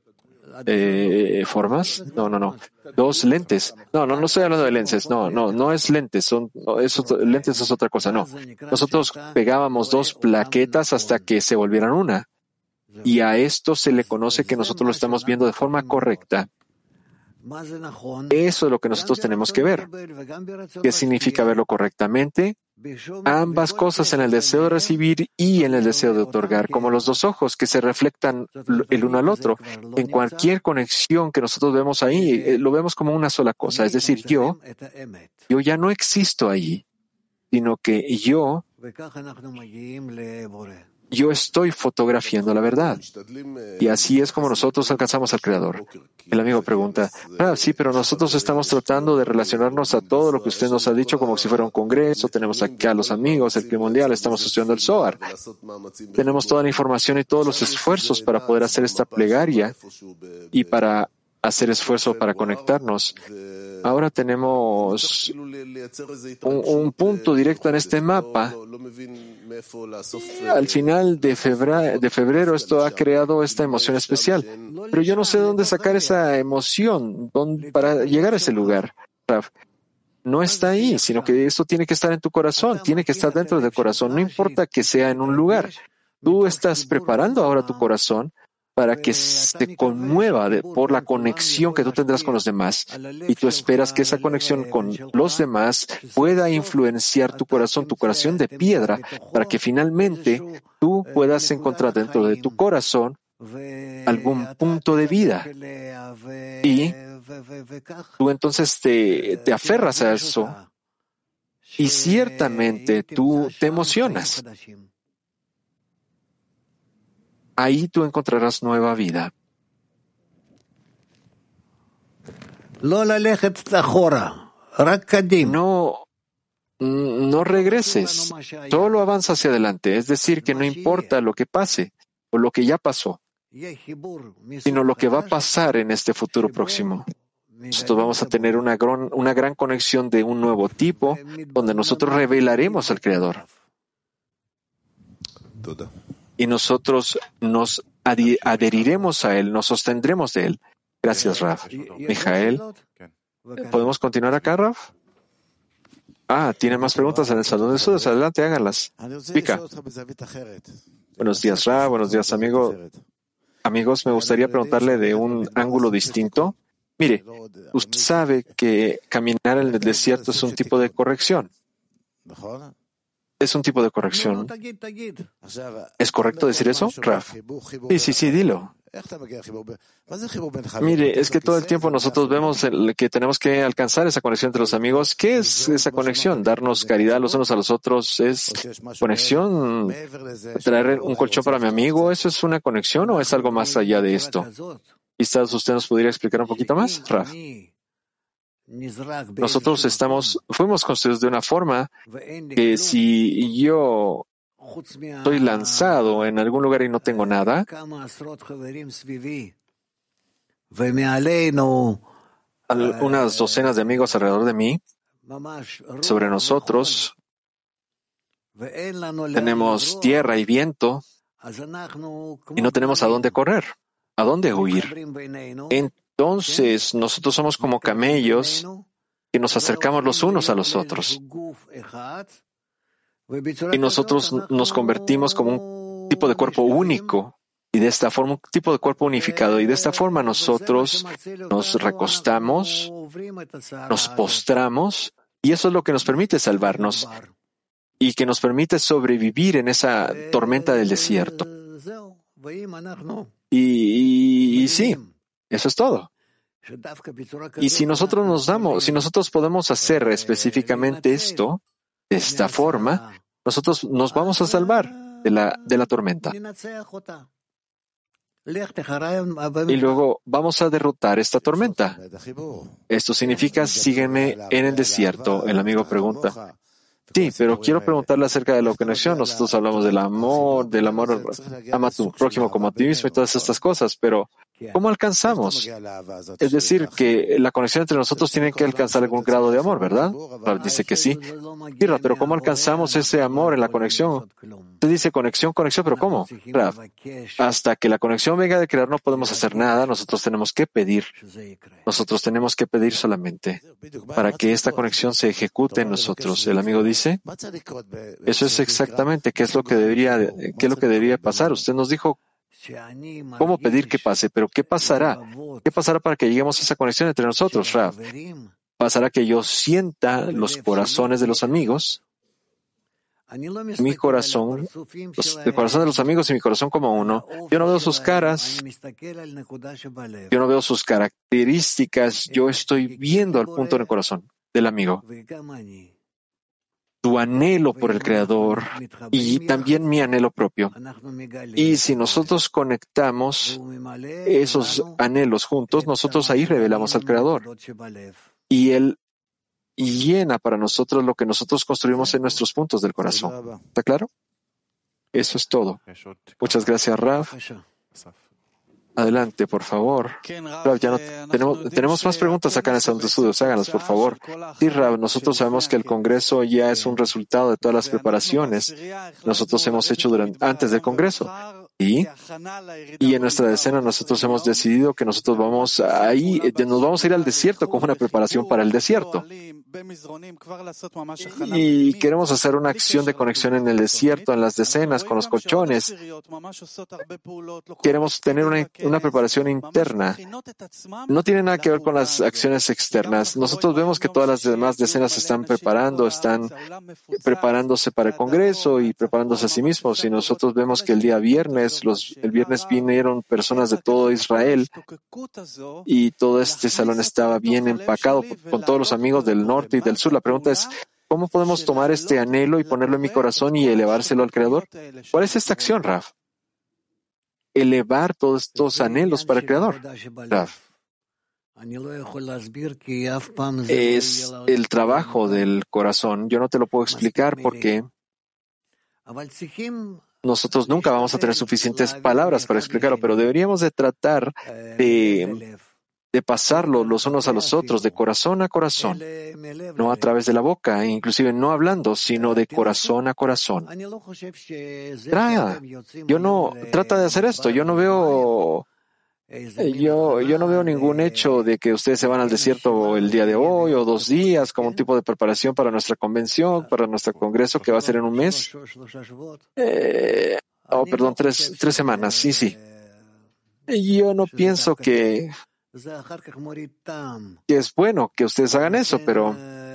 dos lentes. No estoy hablando de lentes, no es lentes, lentes es otra cosa, no. Nosotros pegábamos dos plaquetas hasta que se volvieran una. Y a esto se le conoce que nosotros lo estamos viendo de forma correcta. Eso es lo que nosotros tenemos que ver. ¿Qué significa verlo correctamente? Ambas cosas, en el deseo de recibir y en el deseo de otorgar, como los dos ojos que se reflectan el uno al otro. En cualquier conexión que nosotros vemos ahí, lo vemos como una sola cosa. Es decir, yo ya no existo ahí, sino que yo estoy fotografiando la verdad. Y así es como nosotros alcanzamos al Creador. El amigo pregunta: sí, pero nosotros estamos tratando de relacionarnos a todo lo que usted nos ha dicho como si fuera un congreso. Tenemos acá a los amigos, el Clima Mundial, estamos estudiando el Zohar. Tenemos toda la información y todos los esfuerzos para poder hacer esta plegaria y para hacer esfuerzo para conectarnos. Ahora tenemos un punto directo en este mapa. Al final de febrero esto ha creado esta emoción especial. Pero yo no sé dónde sacar esa emoción para llegar a ese lugar, Raf. No está ahí, sino que esto tiene que estar en tu corazón, tiene que estar dentro del corazón, no importa que sea en un lugar. Tú estás preparando ahora tu corazón para que se conmueva por la conexión que tú tendrás con los demás. Y tú esperas que esa conexión con los demás pueda influenciar tu corazón de piedra, para que finalmente tú puedas encontrar dentro de tu corazón algún punto de vida. Y tú entonces te aferras a eso Y ciertamente tú te emocionas. Ahí tú encontrarás nueva vida. No regreses, solo avanza hacia adelante. Es decir, que no importa lo que pase o lo que ya pasó, sino lo que va a pasar en este futuro próximo. Nosotros vamos a tener una gran conexión de un nuevo tipo, donde nosotros revelaremos al Creador. Y nosotros nos adheriremos a Él, nos sostendremos de Él. Gracias, Rav. Mijael, ¿podemos continuar acá, Rav? ¿Tiene más preguntas en el salón de estudios? Adelante, háganlas. Pica. Buenos días, Rav. Buenos días, amigo. Amigos, me gustaría preguntarle de un ángulo distinto. Mire, usted sabe que caminar en el desierto es un tipo de corrección. Es un tipo de corrección. ¿Es correcto decir eso, Raf? Sí, dilo. Mire, es que todo el tiempo nosotros vemos que tenemos que alcanzar esa conexión entre los amigos. ¿Qué es esa conexión? Darnos caridad los unos a los otros. ¿Es conexión? ¿Traer un colchón para mi amigo? ¿Eso es una conexión o es algo más allá de esto? Quizás usted nos podría explicar un poquito más, Raf. Nosotros fuimos construidos de una forma que si yo estoy lanzado en algún lugar y no tengo nada, unas docenas de amigos alrededor de mí, sobre nosotros, tenemos tierra y viento y no tenemos a dónde correr, a dónde huir. Entonces, nosotros somos como camellos que nos acercamos los unos a los otros. Y nosotros nos convertimos como un tipo de cuerpo único. Y de esta forma, un tipo de cuerpo unificado. Y de esta forma nosotros nos recostamos, nos postramos, y eso es lo que nos permite salvarnos y que nos permite sobrevivir en esa tormenta del desierto. Y sí. Eso es todo. Y si nosotros podemos hacer específicamente esto, de esta forma, nosotros nos vamos a salvar de la tormenta. Y luego vamos a derrotar esta tormenta. Esto significa, sígueme en el desierto. El amigo pregunta. Sí, pero quiero preguntarle acerca de la conexión. Nosotros hablamos del amor, ama a tu prójimo como a ti mismo y todas estas cosas, pero ¿cómo alcanzamos? Es decir, que la conexión entre nosotros tiene que alcanzar algún grado de amor, ¿verdad? Rav dice que sí. Mira, pero ¿cómo alcanzamos ese amor en la conexión? Usted dice conexión, pero ¿cómo? Rav, hasta que la conexión venga de crear no podemos hacer nada, nosotros tenemos que pedir. Nosotros tenemos que pedir solamente para que esta conexión se ejecute en nosotros. El amigo dice, eso es exactamente qué es lo que debería pasar. Usted nos dijo cómo pedir que pase, pero ¿qué pasará? ¿Qué pasará para que lleguemos a esa conexión entre nosotros, Rav? ¿Pasará que yo sienta los corazones de los amigos? Mi corazón, el corazón de los amigos y mi corazón como uno. Yo no veo sus caras, yo no veo sus características, yo estoy viendo al punto en el corazón del amigo. Tu anhelo por el Creador y también mi anhelo propio. Y si nosotros conectamos esos anhelos juntos, nosotros ahí revelamos al Creador. Y Él llena para nosotros lo que nosotros construimos en nuestros puntos del corazón. ¿Está claro? Eso es todo. Muchas gracias, Rav. Adelante, por favor. Rav, ya tenemos más preguntas acá en el Salón de Estudios. Háganlas, por favor. Sí, Rav, nosotros sabemos que el Congreso ya es un resultado de todas las preparaciones que nosotros hemos hecho antes del Congreso. Y en nuestra decena nosotros hemos decidido que nosotros nos vamos a ir al desierto como una preparación para el desierto. Y queremos hacer una acción de conexión en el desierto, en las decenas, con los colchones. Queremos tener una preparación interna. No tiene nada que ver con las acciones externas. Nosotros vemos que todas las demás decenas se están preparándose para el Congreso y preparándose a sí mismos. Y nosotros vemos que el viernes vinieron personas de todo Israel y todo este salón estaba bien empacado con todos los amigos del norte y del sur. La pregunta es, ¿Cómo podemos tomar este anhelo y ponerlo en mi corazón y elevárselo al Creador? ¿Cuál es esta acción, Rav? Elevar todos estos anhelos para el Creador. Rav. Es el trabajo del corazón. Yo no te lo puedo explicar porque nosotros nunca vamos a tener suficientes palabras para explicarlo, pero deberíamos de tratar de pasarlo los unos a los otros, de corazón a corazón, no a través de la boca, inclusive no hablando, sino de corazón a corazón. Trata de hacer esto. Yo no veo ningún hecho de que ustedes se van al desierto el día de hoy o 2 días como un tipo de preparación para nuestra convención, para nuestro congreso que va a ser en un mes. 3 semanas, sí. Yo no pienso que es bueno que ustedes hagan eso, pero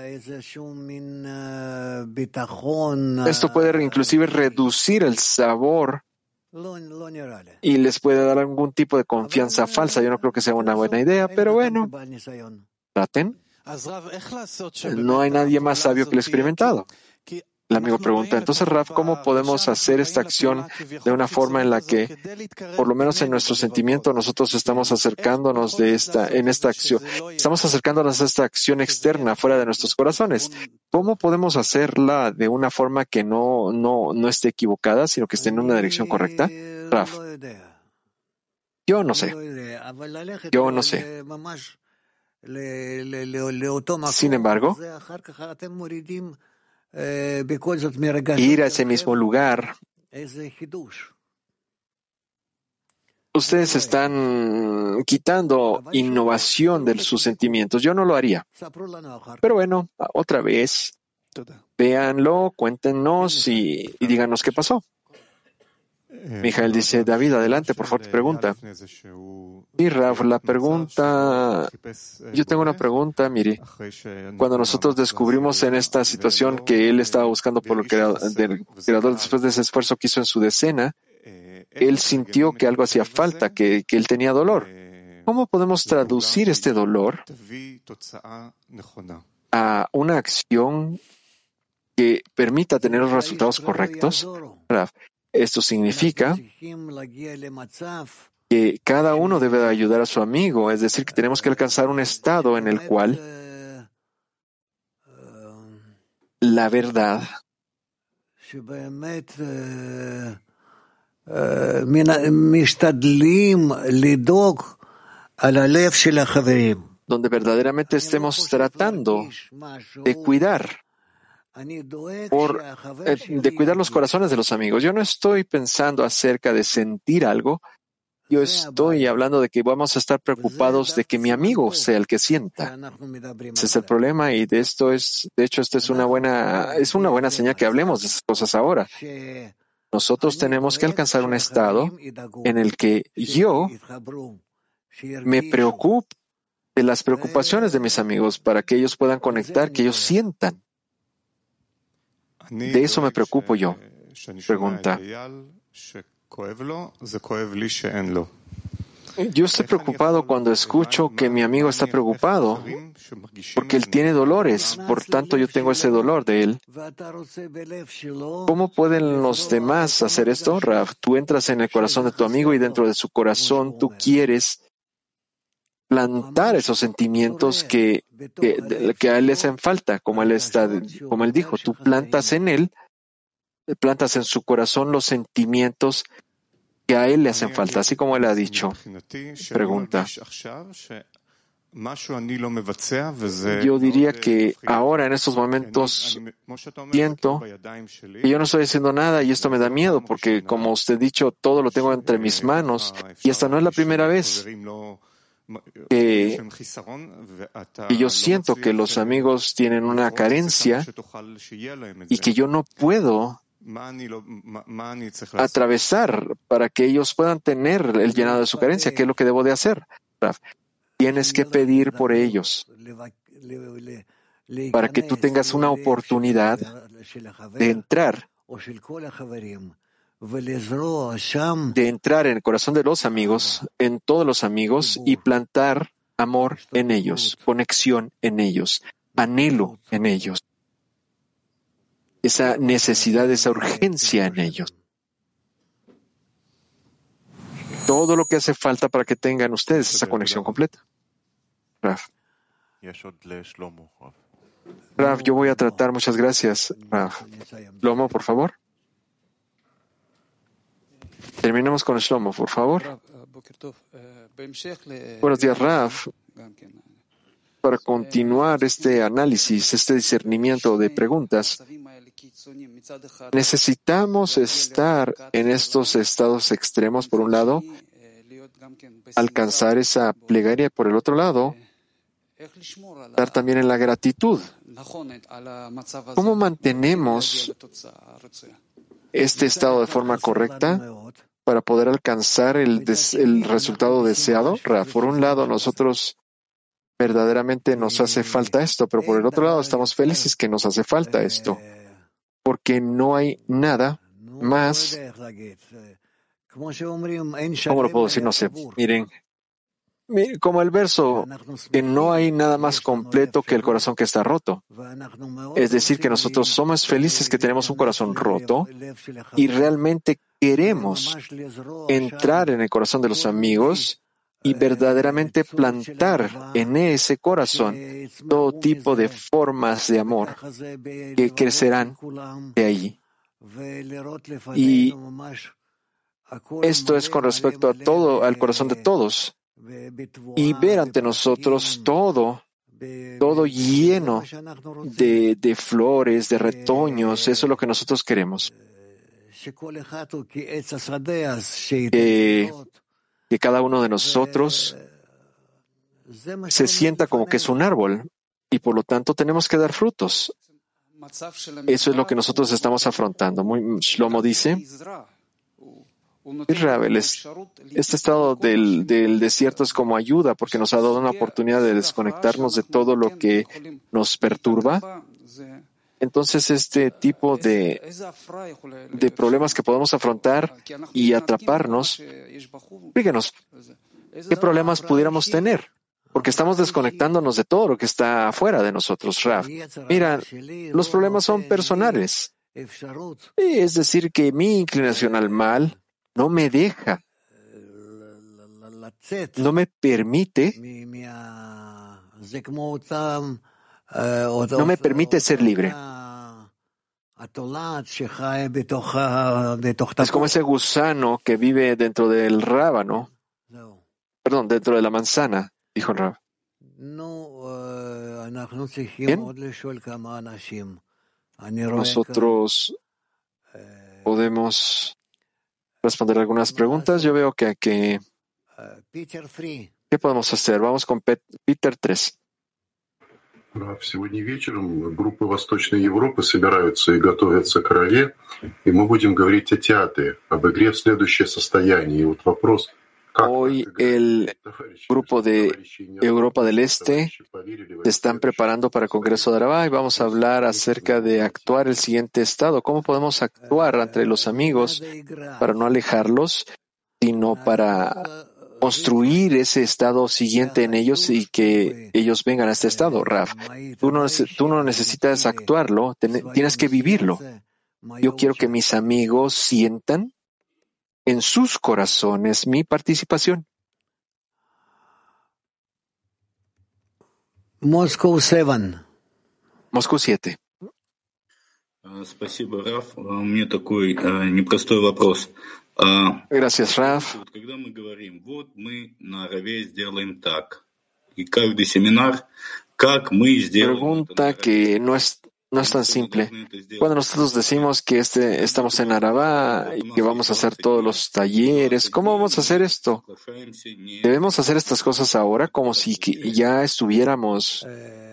esto puede inclusive reducir el sabor y les puede dar algún tipo de confianza falsa. Yo no creo que sea una buena idea, pero bueno, traten. No hay nadie más sabio que el experimentado. El amigo pregunta, entonces, Rav, ¿cómo podemos hacer esta acción de una forma en la que, por lo menos en nuestro sentimiento, nosotros estamos acercándonos en esta acción, estamos acercándonos a esta acción externa fuera de nuestros corazones? ¿Cómo podemos hacerla de una forma que no esté equivocada, sino que esté en una dirección correcta? Rav, yo no sé. Sin embargo, ir a ese mismo lugar, ustedes están quitando innovación de sus sentimientos. Yo no lo haría. Pero bueno, otra vez, véanlo, cuéntenos y díganos qué pasó. Mijael dice, David, adelante, por favor, te pregunta. Y Raf, yo tengo una pregunta, mire. Cuando nosotros descubrimos en esta situación que él estaba buscando por el Creador, después de ese esfuerzo que hizo en su decena, él sintió que algo hacía falta, que él tenía dolor. ¿Cómo podemos traducir este dolor a una acción que permita tener los resultados correctos? Raf, esto significa que cada uno debe ayudar a su amigo, es decir, que tenemos que alcanzar un estado en el cual la verdad donde verdaderamente estemos tratando de cuidar los corazones de los amigos. Yo no estoy pensando acerca de sentir algo, yo estoy hablando de que vamos a estar preocupados de que mi amigo sea el que sienta. Ese es el problema y de hecho, esto es una buena señal que hablemos de esas cosas ahora. Nosotros tenemos que alcanzar un estado en el que yo me preocupe de las preocupaciones de mis amigos para que ellos puedan conectar, que ellos sientan. De eso me preocupo yo. Pregunta. Yo estoy preocupado cuando escucho que mi amigo está preocupado porque él tiene dolores, por tanto yo tengo ese dolor de él. ¿Cómo pueden los demás hacer esto, Rav? Tú entras en el corazón de tu amigo y dentro de su corazón tú quieres plantar esos sentimientos que a él le hacen falta, como él dijo, tú plantas en su corazón los sentimientos que a él le hacen falta, así como él ha dicho. Pregunta. Yo diría que ahora en estos momentos siento que yo no estoy haciendo nada y esto me da miedo porque, como usted ha dicho, todo lo tengo entre mis manos y esta no es la primera vez que yo siento que los amigos tienen una carencia y que yo no puedo atravesar para que ellos puedan tener el llenado de su carencia. ¿Qué es lo que debo de hacer, Raf? Tienes que pedir por ellos para que tú tengas una oportunidad de entrar en el corazón de los amigos, en todos los amigos, y plantar amor en ellos, conexión en ellos, anhelo en ellos. esa necesidad, esa urgencia en ellos. Todo lo que hace falta para que tengan ustedes esa conexión completa. Raf. Raf, yo voy a tratar. Muchas gracias, Raf. Shlomo, por favor. Terminemos con Shlomo, por favor. Buenos días, Raf. Para continuar este análisis, este discernimiento de preguntas, necesitamos estar en estos estados extremos, por un lado, alcanzar esa plegaria, por el otro lado, estar también en la gratitud. ¿Cómo mantenemos este estado de forma correcta para poder alcanzar el resultado deseado? Por un lado, nosotros verdaderamente nos hace falta esto, pero por el otro lado estamos felices que nos hace falta esto, porque no hay nada más. ¿Cómo lo puedo decir? No sé. Miren, como el verso, que no hay nada más completo que el corazón que está roto. Es decir, que nosotros somos felices que tenemos un corazón roto y realmente queremos entrar en el corazón de los amigos y verdaderamente plantar en ese corazón todo tipo de formas de amor que crecerán de allí. Y esto es con respecto a todo, al corazón de todos. Y ver ante nosotros todo lleno de flores, de retoños. Eso es lo que nosotros queremos. Que cada uno de nosotros se sienta como que es un árbol y por lo tanto tenemos que dar frutos. Eso es lo que nosotros estamos afrontando. Shlomo dice, Israel, este estado del desierto es como ayuda porque nos ha dado una oportunidad de desconectarnos de todo lo que nos perturba. Entonces, este tipo de problemas que podemos afrontar y atraparnos, díganos, ¿qué problemas pudiéramos tener? Porque estamos desconectándonos de todo lo que está afuera de nosotros, Raf. Mira, los problemas son personales. Es decir, que mi inclinación al mal no me deja, no me permite ser libre. Es como ese gusano que vive dentro del rábano, dentro de la manzana, dijo Rab. Bien. Nosotros podemos responder algunas preguntas. Yo veo que ¿qué podemos hacer? Vamos con Peter 3. Сегодня вечером группы Восточной Европы собираются и готовятся к Раве, и мы будем говорить о театре, об игре в следующее состояние. И вот вопрос, Hoy el grupo de Europa del Este se están preparando para el Congreso de Arabá y vamos a hablar acerca de actuar el siguiente estado. ¿Cómo podemos actuar entre los amigos para no alejarlos, sino para construir ese estado siguiente en ellos y que ellos vengan a este estado? Raf, tú no necesitas actuarlo, tienes que vivirlo. Yo quiero que mis amigos sientan en sus corazones mi participación. Moscú 7. Moscú 7. Спасибо, Раф. У меня такой непростой вопрос. Gracias, Raf. Когда мы говорим, вот мы на Раве сделаем так, и каждый семинар, как мы сделаем. Pregunta que no es tan simple. Cuando nosotros decimos que estamos en Arabá y que vamos a hacer todos los talleres, ¿cómo vamos a hacer esto? ¿Debemos hacer estas cosas ahora como si ya estuviéramos?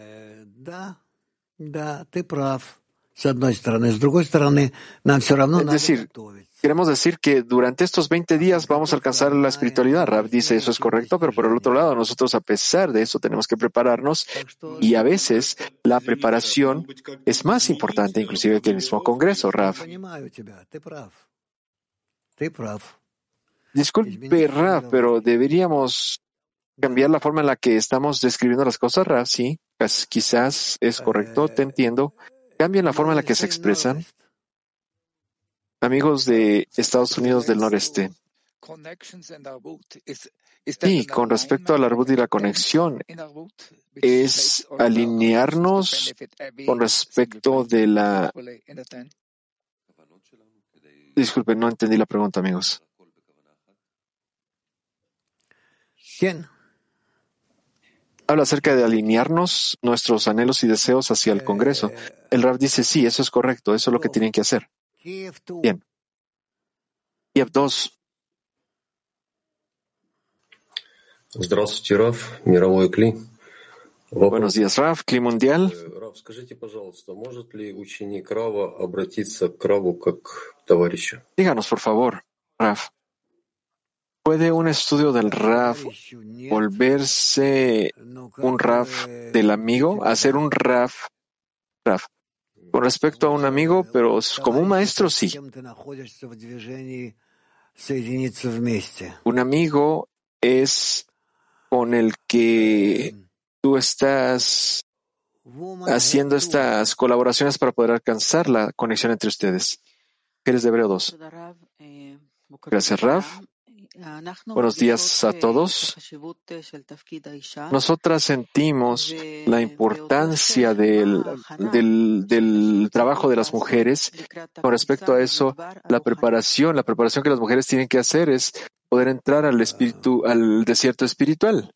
Es decir, queremos decir que durante estos 20 días vamos a alcanzar la espiritualidad. Rab dice eso es correcto, pero por el otro lado, nosotros a pesar de eso tenemos que prepararnos y a veces la preparación es más importante inclusive que el mismo Congreso, Rab. Disculpe, Rab, pero deberíamos cambiar la forma en la que estamos describiendo las cosas, Rab. Sí, quizás es correcto, te entiendo. cambian la forma en la que se expresan. Amigos de Estados Unidos del Noreste. Sí, con respecto al arbut y la conexión, es alinearnos con respecto de la... Disculpen, no entendí la pregunta, amigos. ¿Quién? Habla acerca de alinearnos nuestros anhelos y deseos hacia el Congreso. El Rav dice, sí, eso es correcto, eso es lo que tienen que hacer. Bien. Kiev 2. Здравствуйте, Раф, мировой Кли. Buenos días, Rav, Kli Mundial. Раф, скажите, пожалуйста, может ли ученик Рава обратиться к Раву как к товарищу? Díganos, por favor, Rav. ¿Puede un estudio del Rav volverse un Rav del amigo? Hacer un Rav con respecto a un amigo, pero como un maestro, sí. Un amigo es con el que tú estás haciendo estas colaboraciones para poder alcanzar la conexión entre ustedes. ¿Eres de Hebreo 2? Gracias, Rav. Buenos días a todos. Nosotras sentimos la importancia del trabajo de las mujeres. Con respecto a eso, la preparación que las mujeres tienen que hacer es poder entrar al desierto espiritual.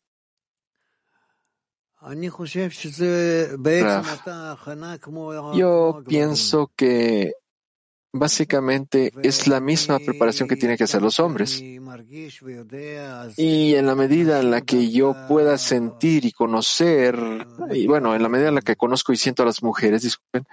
Yo pienso que básicamente es la misma preparación que tienen que hacer los hombres. Y en la medida en la que yo pueda sentir y conocer, y bueno, en la medida en la que conozco y siento a las mujeres, disculpen,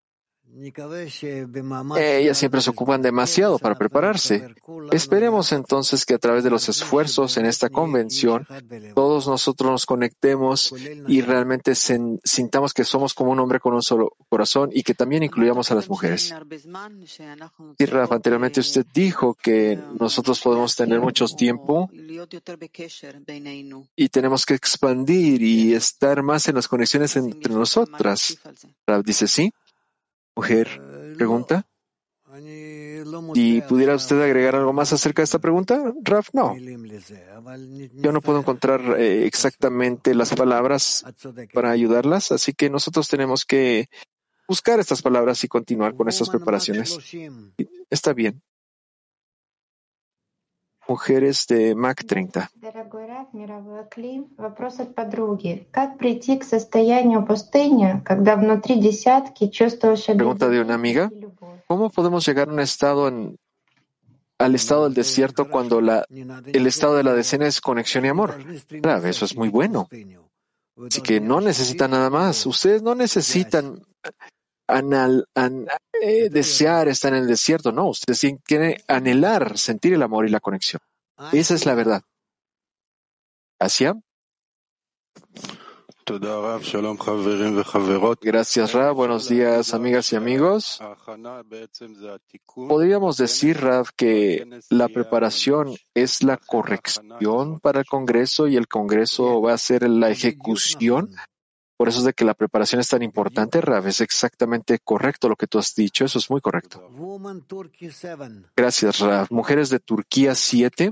ellas siempre se ocupan demasiado para prepararse. Esperemos entonces que a través de los esfuerzos en esta convención, todos nosotros nos conectemos y realmente sintamos que somos como un hombre con un solo corazón y que también incluyamos a las mujeres. Y Rafa, anteriormente usted dijo que nosotros podemos tener mucho tiempo y tenemos que expandir y estar más en las conexiones entre nosotras. Rafa dice sí. Mujer pregunta. ¿Y pudiera usted agregar algo más acerca de esta pregunta, Raf? No. Yo no puedo encontrar exactamente las palabras para ayudarlas, así que nosotros tenemos que buscar estas palabras y continuar con estas preparaciones. Está bien. Mujeres de Mac 30. Pregunta de una amiga. ¿Cómo podemos llegar a un estado al estado del desierto cuando el estado de la decena es conexión y amor? Claro, eso es muy bueno. Así que no necesitan nada más. Ustedes no necesitan desear estar en el desierto. No, ustedes quieren anhelar sentir el amor y la conexión. Esa es la verdad. ¿Asia? Gracias, Rav. Buenos días, amigas y amigos. ¿Podríamos decir, Rav, que la preparación es la corrección para el Congreso y el Congreso va a ser la ejecución? Por eso es de que la preparación es tan importante, Rav. Es exactamente correcto lo que tú has dicho. Eso es muy correcto. Gracias, Rav. Mujeres de Turquía 7.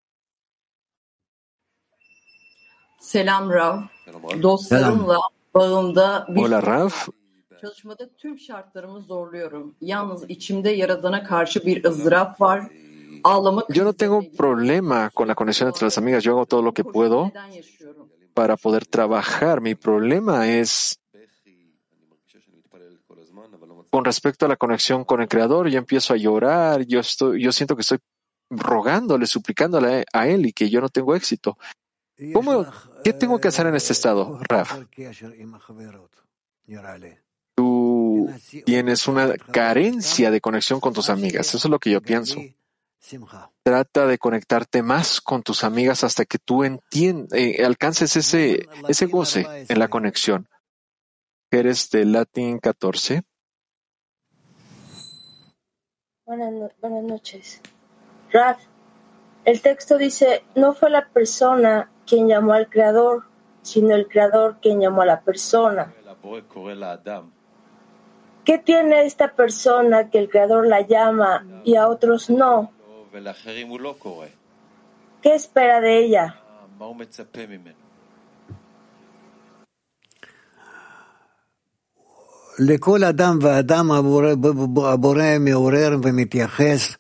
Selam Rav. Dostlarımla bağımda Hola, Rav. Çalışmada tüm şartlarımı zorluyorum. Yalnız içimde Yaradan'a karşı bir ızdırap var. Yo no tengo problema con la conexión entre las amigas. Yo hago todo lo que puedo para poder trabajar. Mi problema es con respecto a la conexión con el Creador. Yo empiezo a llorar. Yo siento que estoy rogándole, suplicándole a Él y que yo no tengo éxito. ¿Qué tengo que hacer en este estado, Rav? Tú tienes una carencia de conexión con tus amigas. Eso es lo que yo pienso. Trata de conectarte más con tus amigas hasta que tú alcances ese goce en la conexión. Eres de Latin 14. Buenas noches. Rav, el texto dice, no fue la persona quien llamó al Creador, sino el Creador quien llamó a la persona. ¿Qué tiene esta persona que el Creador la llama y a otros no? ¿Qué espera de ella? לכל אדם ואדם הבורא מעורר ומתייחס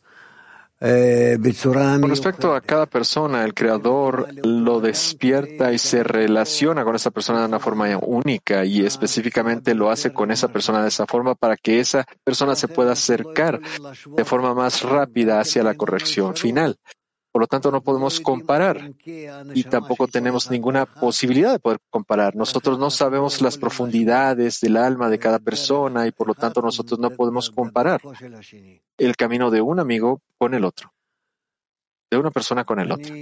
Con respecto a cada persona, el Creador lo despierta y se relaciona con esa persona de una forma única y específicamente lo hace con esa persona de esa forma para que esa persona se pueda acercar de forma más rápida hacia la corrección final. Por lo tanto, no podemos comparar y tampoco tenemos ninguna posibilidad de poder comparar. Nosotros no sabemos las profundidades del alma de cada persona y por lo tanto nosotros no podemos comparar el camino de un amigo con el otro, de una persona con el otro.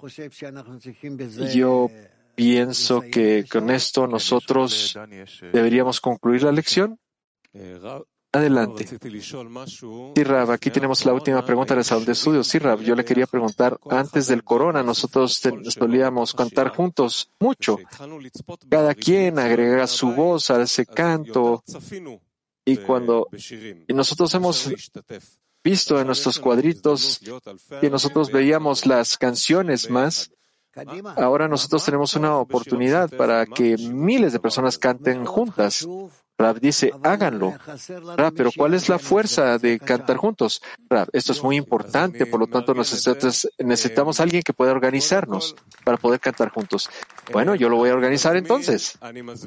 Yo pienso que con esto nosotros deberíamos concluir la lección. Adelante. Sí, Rab, aquí tenemos la última pregunta del salón de estudios. Sí, Rab, yo le quería preguntar, antes del corona nosotros solíamos cantar juntos mucho. Cada quien agrega su voz a ese canto y nosotros hemos visto en nuestros cuadritos que nosotros veíamos las canciones más. Ahora nosotros tenemos una oportunidad para que miles de personas canten juntas. Rab dice, háganlo. Rab, pero ¿cuál es la fuerza de cantar juntos? Rab, esto es muy importante, por lo tanto necesitamos a alguien que pueda organizarnos para poder cantar juntos. Bueno, yo lo voy a organizar entonces.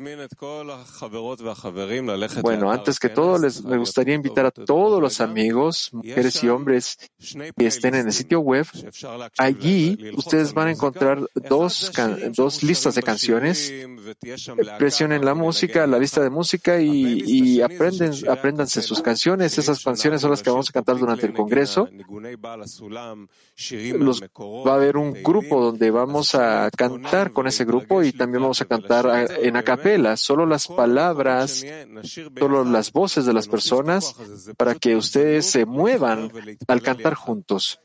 Bueno, antes que todo, me gustaría invitar a todos los amigos, mujeres y hombres que estén en el sitio web. Allí ustedes van a encontrar dos listas de canciones. Presionen la música, la lista de música y apréndanse sus canciones. Esas canciones son las que vamos a cantar durante el Congreso. Va a haber un grupo donde vamos a cantar con ese grupo y también vamos a cantar en a capela, solo las palabras, solo las voces de las personas para que ustedes se muevan al cantar juntos.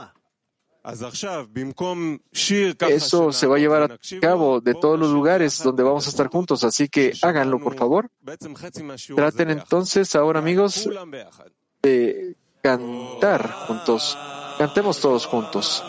Eso se va a llevar a cabo de todos los lugares donde vamos a estar juntos, así que háganlo, por favor. Traten entonces ahora, amigos, de cantar juntos. Cantemos todos juntos.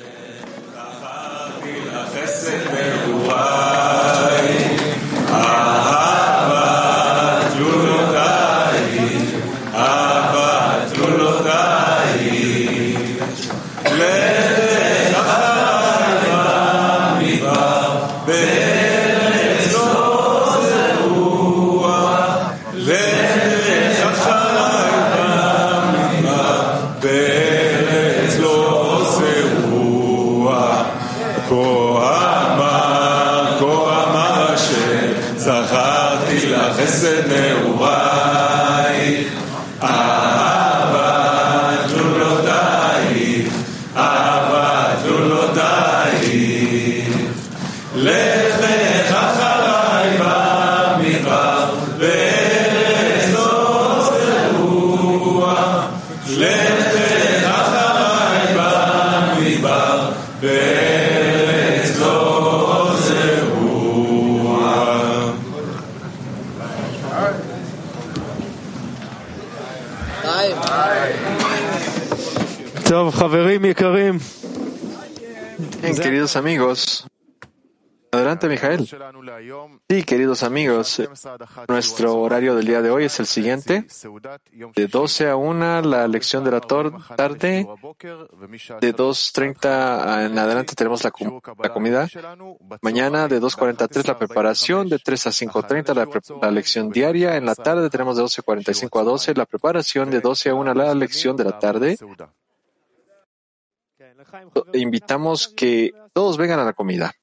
Bien, queridos amigos. Adelante, Mijael. Sí, queridos amigos, nuestro horario del día de hoy es el siguiente. De 12 a 1 la lección de la tarde. De 2:30 en adelante tenemos la comida. Mañana de 2:43 la preparación. De 3 a 5:30 la lección diaria. En la tarde tenemos de 12:45 a 12 la preparación. De 12 a 1 la lección de la tarde. Invitamos que todos vengan a la comida.